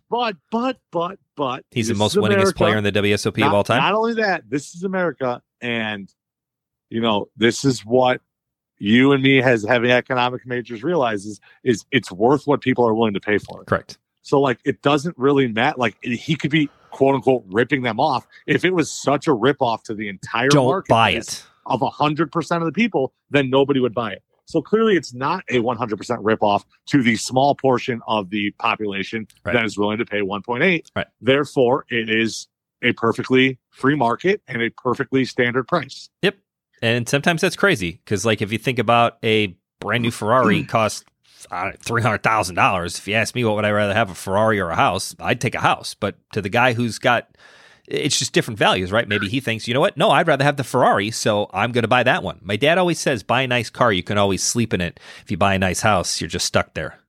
but he's the most winningest player in the WSOP of all time. Not only that, this is America, and this is what you and me, as having economic majors, realizes is it's worth what people are willing to pay for it. Correct. So like, it doesn't really matter. Like, he could be quote unquote ripping them off. If it was such a rip off to the entire market, buy it. Of 100% of the people, then nobody would buy it. So clearly it's not a 100% ripoff to the small portion of the population that is willing to pay 1.8. Right. Therefore, it is a perfectly free market and a perfectly standard price. Yep. And sometimes that's crazy because, like, if you think about a brand new Ferrari costs $300,000. If you ask me, what would I rather have, a Ferrari or a house? I'd take a house. But to the guy who's got, it's just different values, right? Maybe he thinks, you know what? No, I'd rather have the Ferrari, so I'm going to buy that one. My dad always says, buy a nice car. You can always sleep in it. If you buy a nice house, you're just stuck there.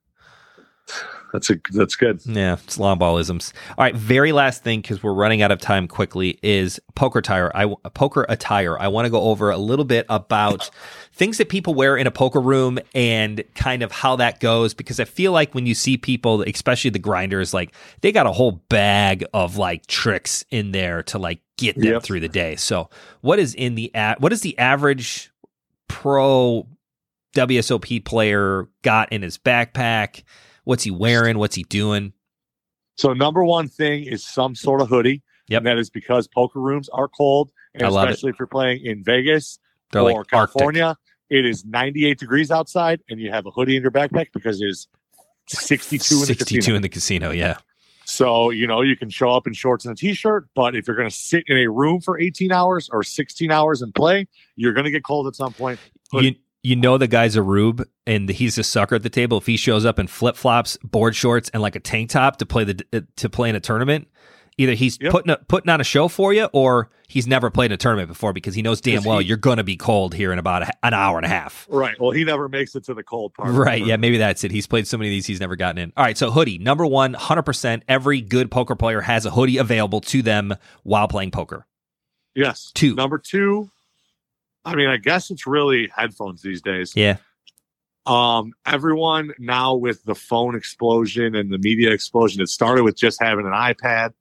That's good. Yeah, it's long ballisms. All right, very last thing, because we're running out of time quickly, is poker attire. I want to go over a little bit about things that people wear in a poker room and kind of how that goes, because I feel like when you see people, especially the grinders, like they got a whole bag of like tricks in there to like get them through the day. So what is the average pro WSOP player got in his backpack? What's he wearing? What's he doing? So number one thing is some sort of hoodie. Yep. And that is because poker rooms are cold. And especially if you're playing in Vegas or California, Arctic. It is 98 degrees outside and you have a hoodie in your backpack because it is 62 in the casino. Yeah. So, you can show up in shorts and a t-shirt, but if you're going to sit in a room for 18 hours or 16 hours and play, you're going to get cold at some point. You know the guy's a rube and he's a sucker at the table. If he shows up in flip-flops, board shorts, and like a tank top to play in a tournament, either he's putting on a show for you, or he's never played in a tournament before because he knows damn well you're going to be cold here in about an hour and a half. Right. Well, he never makes it to the cold part. Right. Yeah, maybe that's it. He's played so many of these he's never gotten in. All right, so hoodie. Number one, 100%. Every good poker player has a hoodie available to them while playing poker. Yes. Number two, I mean, I guess it's really headphones these days. Yeah. Everyone now with the phone explosion and the media explosion, it started with just having an iPod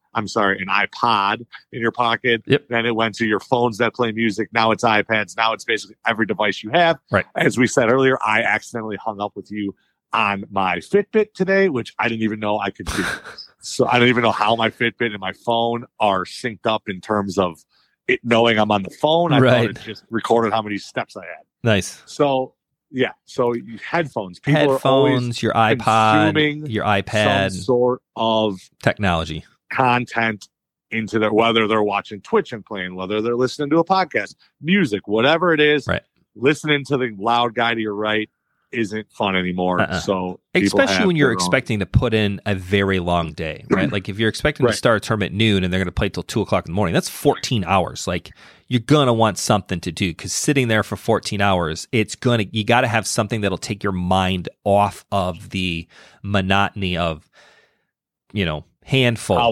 in your pocket. Yep. Then it went to your phones that play music. Now it's iPads. Now it's basically every device you have. Right. As we said earlier, I accidentally hung up with you on my Fitbit today, which I didn't even know I could do. So I don't even know how my Fitbit and my phone are synced up in terms of it knowing I'm on the phone. I thought it just recorded how many steps I had. Nice. So yeah, so headphones. People are always your iPod, your iPad, some sort of technology content into their, whether they're watching Twitch and playing, whether they're listening to a podcast, music, whatever it is. Right. Listening to the loud guy to your right isn't fun anymore. So especially when you're expecting to put in a very long day, right? Like if you're expecting to start a tournament at noon and they're going to play till 2:00 in the morning, that's 14 hours. Like you're going to want something to do, because sitting there for 14 hours, you got to have something that'll take your mind off of the monotony of, hand fold,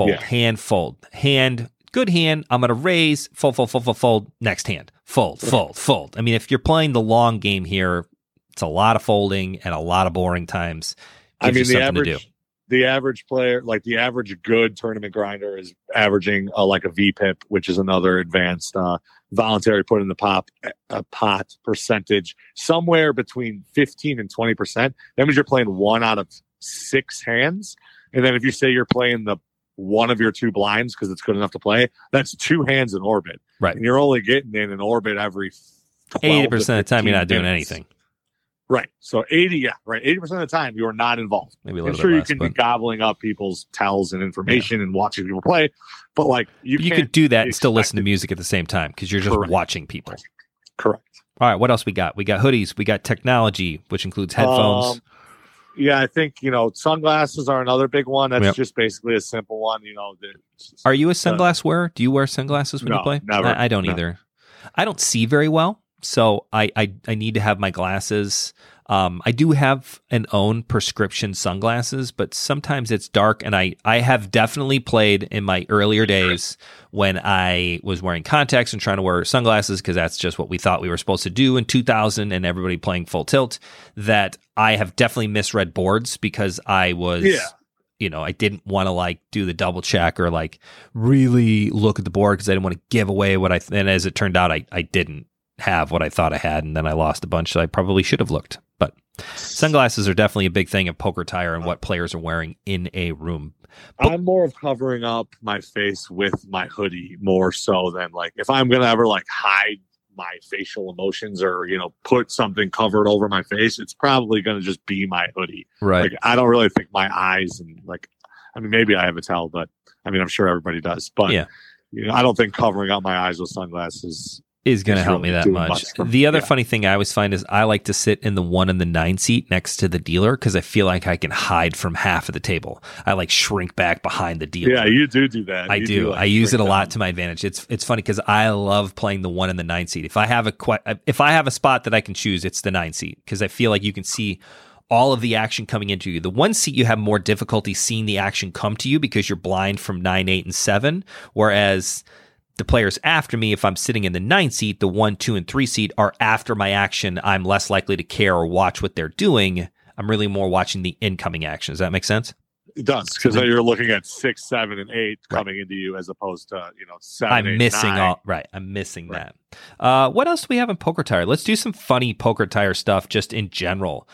good hand. I'm going to raise, fold, next hand, fold. I mean, if you're playing the long game here, it's a lot of folding and a lot of boring times. I mean, the average player, like the average good tournament grinder, is averaging like a VPIP, which is another advanced voluntary put in the pot percentage, somewhere between 15 and 20%. That means you're playing 1 out of 6 hands. And then if you say you're playing the one of your 2 blinds because it's good enough to play, that's 2 hands in orbit. Right. And you're only getting in an orbit every 80% of the time you're not doing anything. Right. So 80% of the time you are not involved. Maybe a little I'm sure bit you less, can be gobbling up people's tells and information and watching people play, but like you could do that and still listen to music at the same time because you're just watching people. Correct. All right. What else we got? We got hoodies. We got technology, which includes headphones. Yeah, I think, sunglasses are another big one. That's just basically a simple one. Are you a sunglass wearer? Do you wear sunglasses when you play? Never. I don't either. I don't see very well, so I need to have my glasses. I do have an own prescription sunglasses, but sometimes it's dark, and I have definitely played in my earlier days when I was wearing contacts and trying to wear sunglasses because that's just what we thought we were supposed to do in 2000 and everybody playing full tilt, that I have definitely misread boards because I was... I didn't want to do the double check or really look at the board because I didn't want to give away what and as it turned out, I didn't have what I thought I had, and then I lost a bunch that I probably should have looked. But sunglasses are definitely a big thing of Poker Tire and what players are wearing in a room. I'm more of covering up my face with my hoodie more so than if I'm going to ever hide my facial emotions or, put something covered over my face, it's probably going to just be my hoodie. Right. I don't really think my eyes and maybe I have a tell, but I'm sure everybody does. But, I don't think covering up my eyes with sunglasses is going to help me that much. The other funny thing I always find is I like to sit in the 1 and the 9 seat next to the dealer because I feel like I can hide from half of the table. I shrink back behind the dealer. Yeah, you do that. I do. I use it a lot to my advantage. It's funny because I love playing the 1 and the 9 seat. If I have a spot that I can choose, it's the 9 seat because I feel like you can see all of the action coming into you. The 1 seat, you have more difficulty seeing the action come to you because you're blind from 9, 8, and 7, whereas the players after me, if I'm sitting in the 9 seat, the 1, 2, and 3 seat are after my action. I'm less likely to care or watch what they're doing. I'm really more watching the incoming action. Does that make sense? It does, because then you're looking at 6, 7, and 8 coming into you as opposed to 7. I'm 8, missing 9. all. Right, I'm missing that. What else do we have in Poker Tire? Let's do some funny Poker Tire stuff, just in general.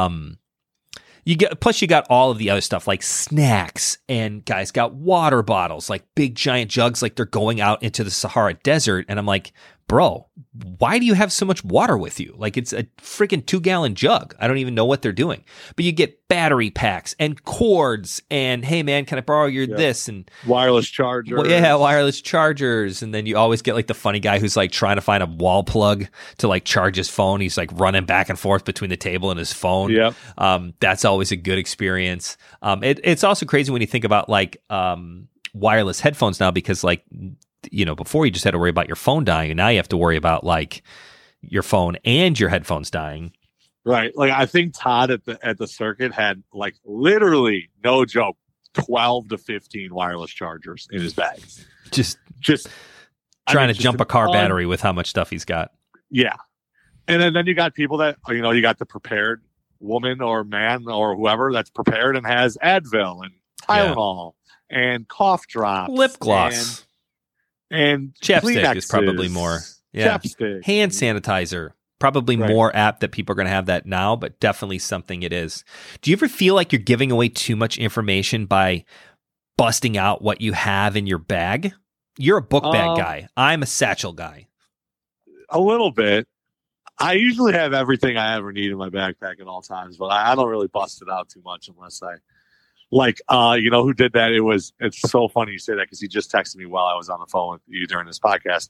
You got all of the other stuff like snacks, and guys got water bottles, like big giant jugs, like they're going out into the Sahara Desert. And I'm like, bro, why do you have so much water with you? It's a freaking 2-gallon jug. I don't even know what they're doing. But you get battery packs and cords and, hey man, can I borrow your this? And wireless chargers. Well, yeah, wireless chargers. And then you always get the funny guy who's trying to find a wall plug to charge his phone. He's running back and forth between the table and his phone. Yep. That's always a good experience. It's also crazy when you think about wireless headphones now, because before you just had to worry about your phone dying, and now you have to worry about your phone and your headphones dying. Right. I think Todd at the circuit had literally, no joke, 12 to 15 wireless chargers in his bag. Just trying to jump a car battery with how much stuff he's got. Yeah. And then you got people that, you got the prepared woman or man or whoever that's prepared and has Advil and Tylenol and cough drops. Lip gloss. And chapstick Kleenexes, is probably more. Yeah. Chapstick. Hand sanitizer. Probably more apt that people are going to have that now, but definitely something it is. Do you ever feel like you're giving away too much information by busting out what you have in your bag? You're a book bag guy. I'm a satchel guy. A little bit. I usually have everything I ever need in my backpack at all times, but I don't really bust it out too much unless I you know who did that? It's so funny you say that because he just texted me while I was on the phone with you during this podcast.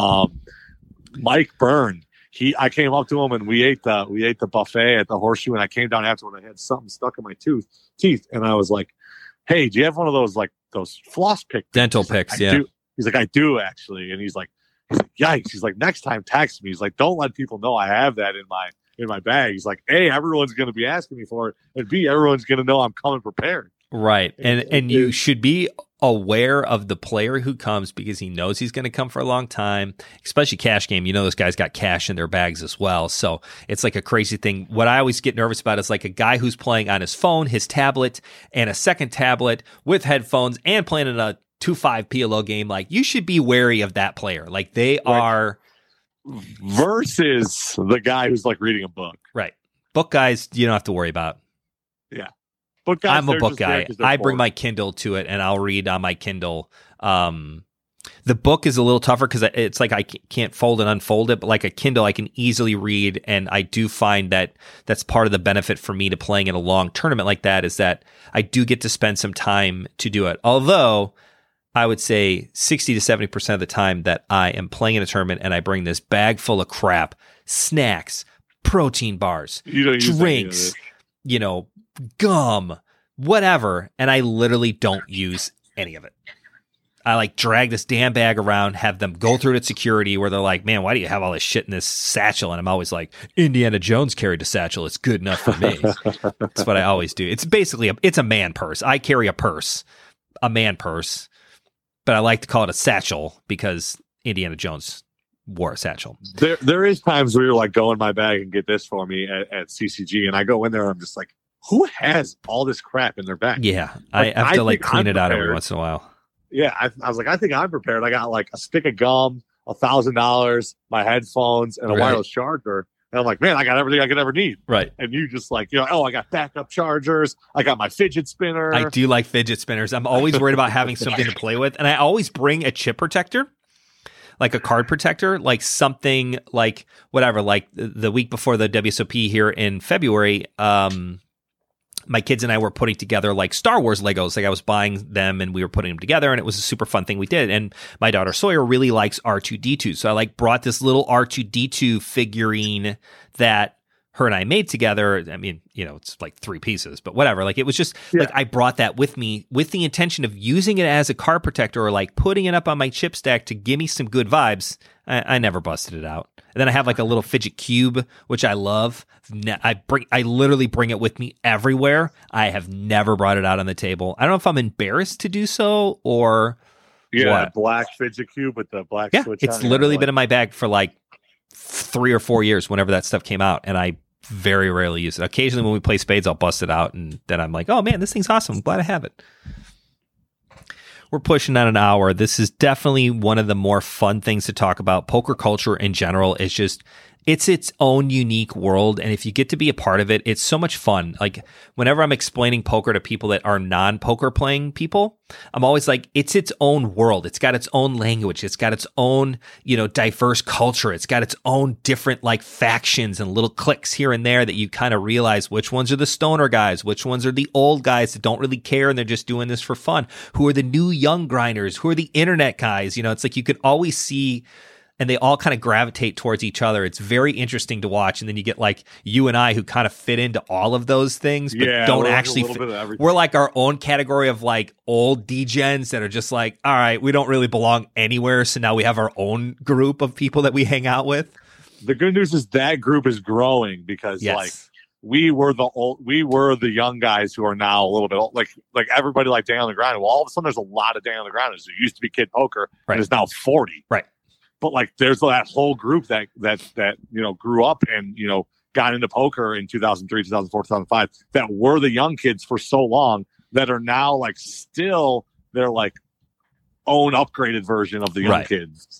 Mike Byrne. I came up to him and we ate the buffet at the Horseshoe, and I came down afterward. I had something stuck in my teeth, and I was like, "Hey, do you have one of those those floss picks? Dental picks?" Yeah. Do. He's like, "I do actually," and he's like, "Yikes!" He's like, "Next time, text me." He's like, "Don't let people know I have that in my bag." He's like, "A, everyone's going to be asking me for it, and B, everyone's going to know I'm coming prepared." Right, and you should be aware of the player who comes because he knows he's going to come for a long time, especially cash game. You know, those guys got cash in their bags as well. So it's like a crazy thing. What I always get nervous about is like a guy who's playing on his phone, his tablet, and a second tablet with headphones and playing in a 2-5 PLO game. Like, you should be wary of that player. Like, they are versus the guy who's like reading a book. Right. Book guys, you don't have to worry about. Yeah. Book guys, I'm a book guy. I bring my Kindle to it and I'll read on my Kindle. The book is a little tougher because it's like I can't fold and unfold it, but like a Kindle, I can easily read. And I do find that that's part of the benefit for me to playing in a long tournament like that, is that I do get to spend some time to do it. Although I would say 60 to 70% of the time that I am playing in a tournament and I bring this bag full of crap, snacks, protein bars, drinks, gum, whatever. And I literally don't use any of it. I like drag this damn bag around, have them go through it at security where they're like, "Man, why do you have all this shit in this satchel?" And I'm always like, "Indiana Jones carried a satchel. It's good enough for me." That's what I always do. It's basically it's a man purse. I carry a man purse, but I like to call it a satchel because Indiana Jones wore a satchel. There is times where you're like, "Go in my bag and get this for me" at CCG, and I go in there and I'm just like, who has all this crap in their bag? Yeah, I have to clean it out every once in a while. Yeah, I was like, I think I'm prepared. I got like a stick of gum, $1,000, my headphones, and a wireless charger. And I'm like, man, I got everything I could ever need. Right. And you just like, I got backup chargers. I got my fidget spinner. I do like fidget spinners. I'm always worried about having something to play with. And I always bring a chip protector, like a card protector, like something like whatever, like the week before the WSOP here in February, my kids and I were putting together like Star Wars Legos. Like I was buying them and we were putting them together, and it was a super fun thing we did. And my daughter Sawyer really likes R2-D2. So I like brought this little R2-D2 figurine that her and I made together. I mean, it's like 3 pieces, but whatever. Like it was just like I brought that with me with the intention of using it as a card protector or like putting it up on my chip stack to give me some good vibes. I never busted it out. And then I have like a little fidget cube, which I love. I literally bring it with me everywhere. I have never brought it out on the table. I don't know if I'm embarrassed to do so or what. Black fidget cube with the black switch. It's literally been in my bag for like 3 or 4 years whenever that stuff came out, and I very rarely use it. Occasionally when we play spades, I'll bust it out, and then I'm like, oh man, this thing's awesome. I'm glad I have it. We're pushing on an hour. This is definitely one of the more fun things to talk about. Poker culture in general is just, it's its own unique world. And if you get to be a part of it, it's so much fun. Like whenever I'm explaining poker to people that are non-poker playing people, I'm always like, it's its own world. It's got its own language. It's got its own, diverse culture. It's got its own different like factions and little cliques here and there that you kind of realize which ones are the stoner guys, which ones are the old guys that don't really care and they're just doing this for fun. Who are the new young grinders? Who are the internet guys? It's like you could always see, and they all kind of gravitate towards each other. It's very interesting to watch. And then you get like you and I who kind of fit into all of those things, but don't actually we're like our own category of like old degens that are just like, all right, we don't really belong anywhere. So now we have our own group of people that we hang out with. The good news is that group is growing because like we were the young guys who are now a little bit old, like everybody like Dan on the Grind. Well, all of a sudden there's a lot of Dan on the Grinders who used to be kid poker and is now 40. Right. But like, there's that whole group that grew up and got into poker in 2003, 2004, 2005 that were the young kids for so long that are now like still their like own upgraded version of the young kids.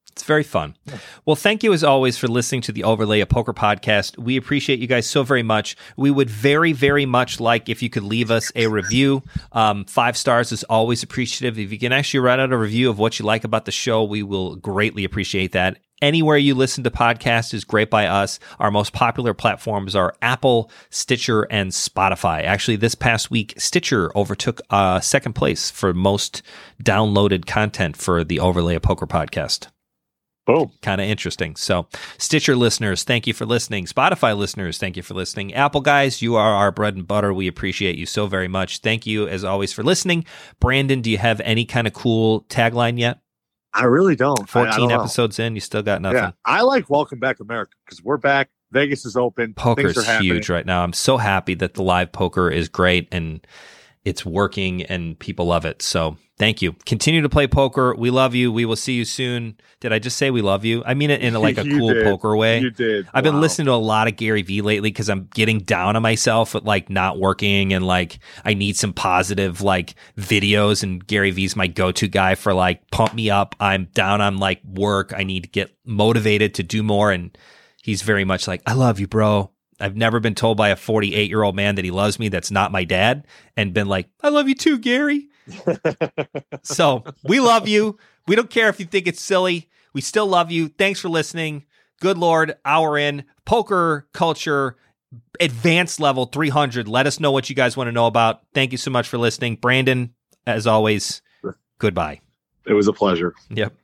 It's very fun. Well, thank you as always for listening to the Overlay a Poker podcast. We appreciate you guys so very much. We would very, very much like if you could leave us a review. 5 stars is always appreciative. If you can actually write out a review of what you like about the show, we will greatly appreciate that. Anywhere you listen to podcasts is great by us. Our most popular platforms are Apple, Stitcher, and Spotify. Actually, this past week, Stitcher overtook second place for most downloaded content for the Overlay a Poker podcast. Boom. Kind of interesting. So, Stitcher listeners, thank you for listening. Spotify listeners, thank you for listening. Apple guys, you are our bread and butter. We appreciate you so very much. Thank you, as always, for listening. Brandon, do you have any kind of cool tagline yet? I really don't. 14 episodes in, you still got nothing. Yeah, I like Welcome Back America because we're back. Vegas is open. Poker's huge right now. I'm so happy that the live poker is great and it's working and people love it. So thank you. Continue to play poker. We love you. We will see you soon. Did I just say we love you? I mean it in like a cool poker way. You did. I've been listening to a lot of Gary Vee lately because I'm getting down on myself with like not working and like I need some positive like videos, and Gary Vee's my go-to guy for like pump me up. I'm down on like work. I need to get motivated to do more, and he's very much like, I love you, bro. I've never been told by a 48-year-old man that he loves me that's not my dad, and been like, I love you too, Gary. So we love you. We don't care if you think it's silly. We still love you. Thanks for listening. Good Lord, hour in. Poker culture, advanced level 300. Let us know what you guys want to know about. Thank you so much for listening. Brandon, as always, goodbye. It was a pleasure. Yep.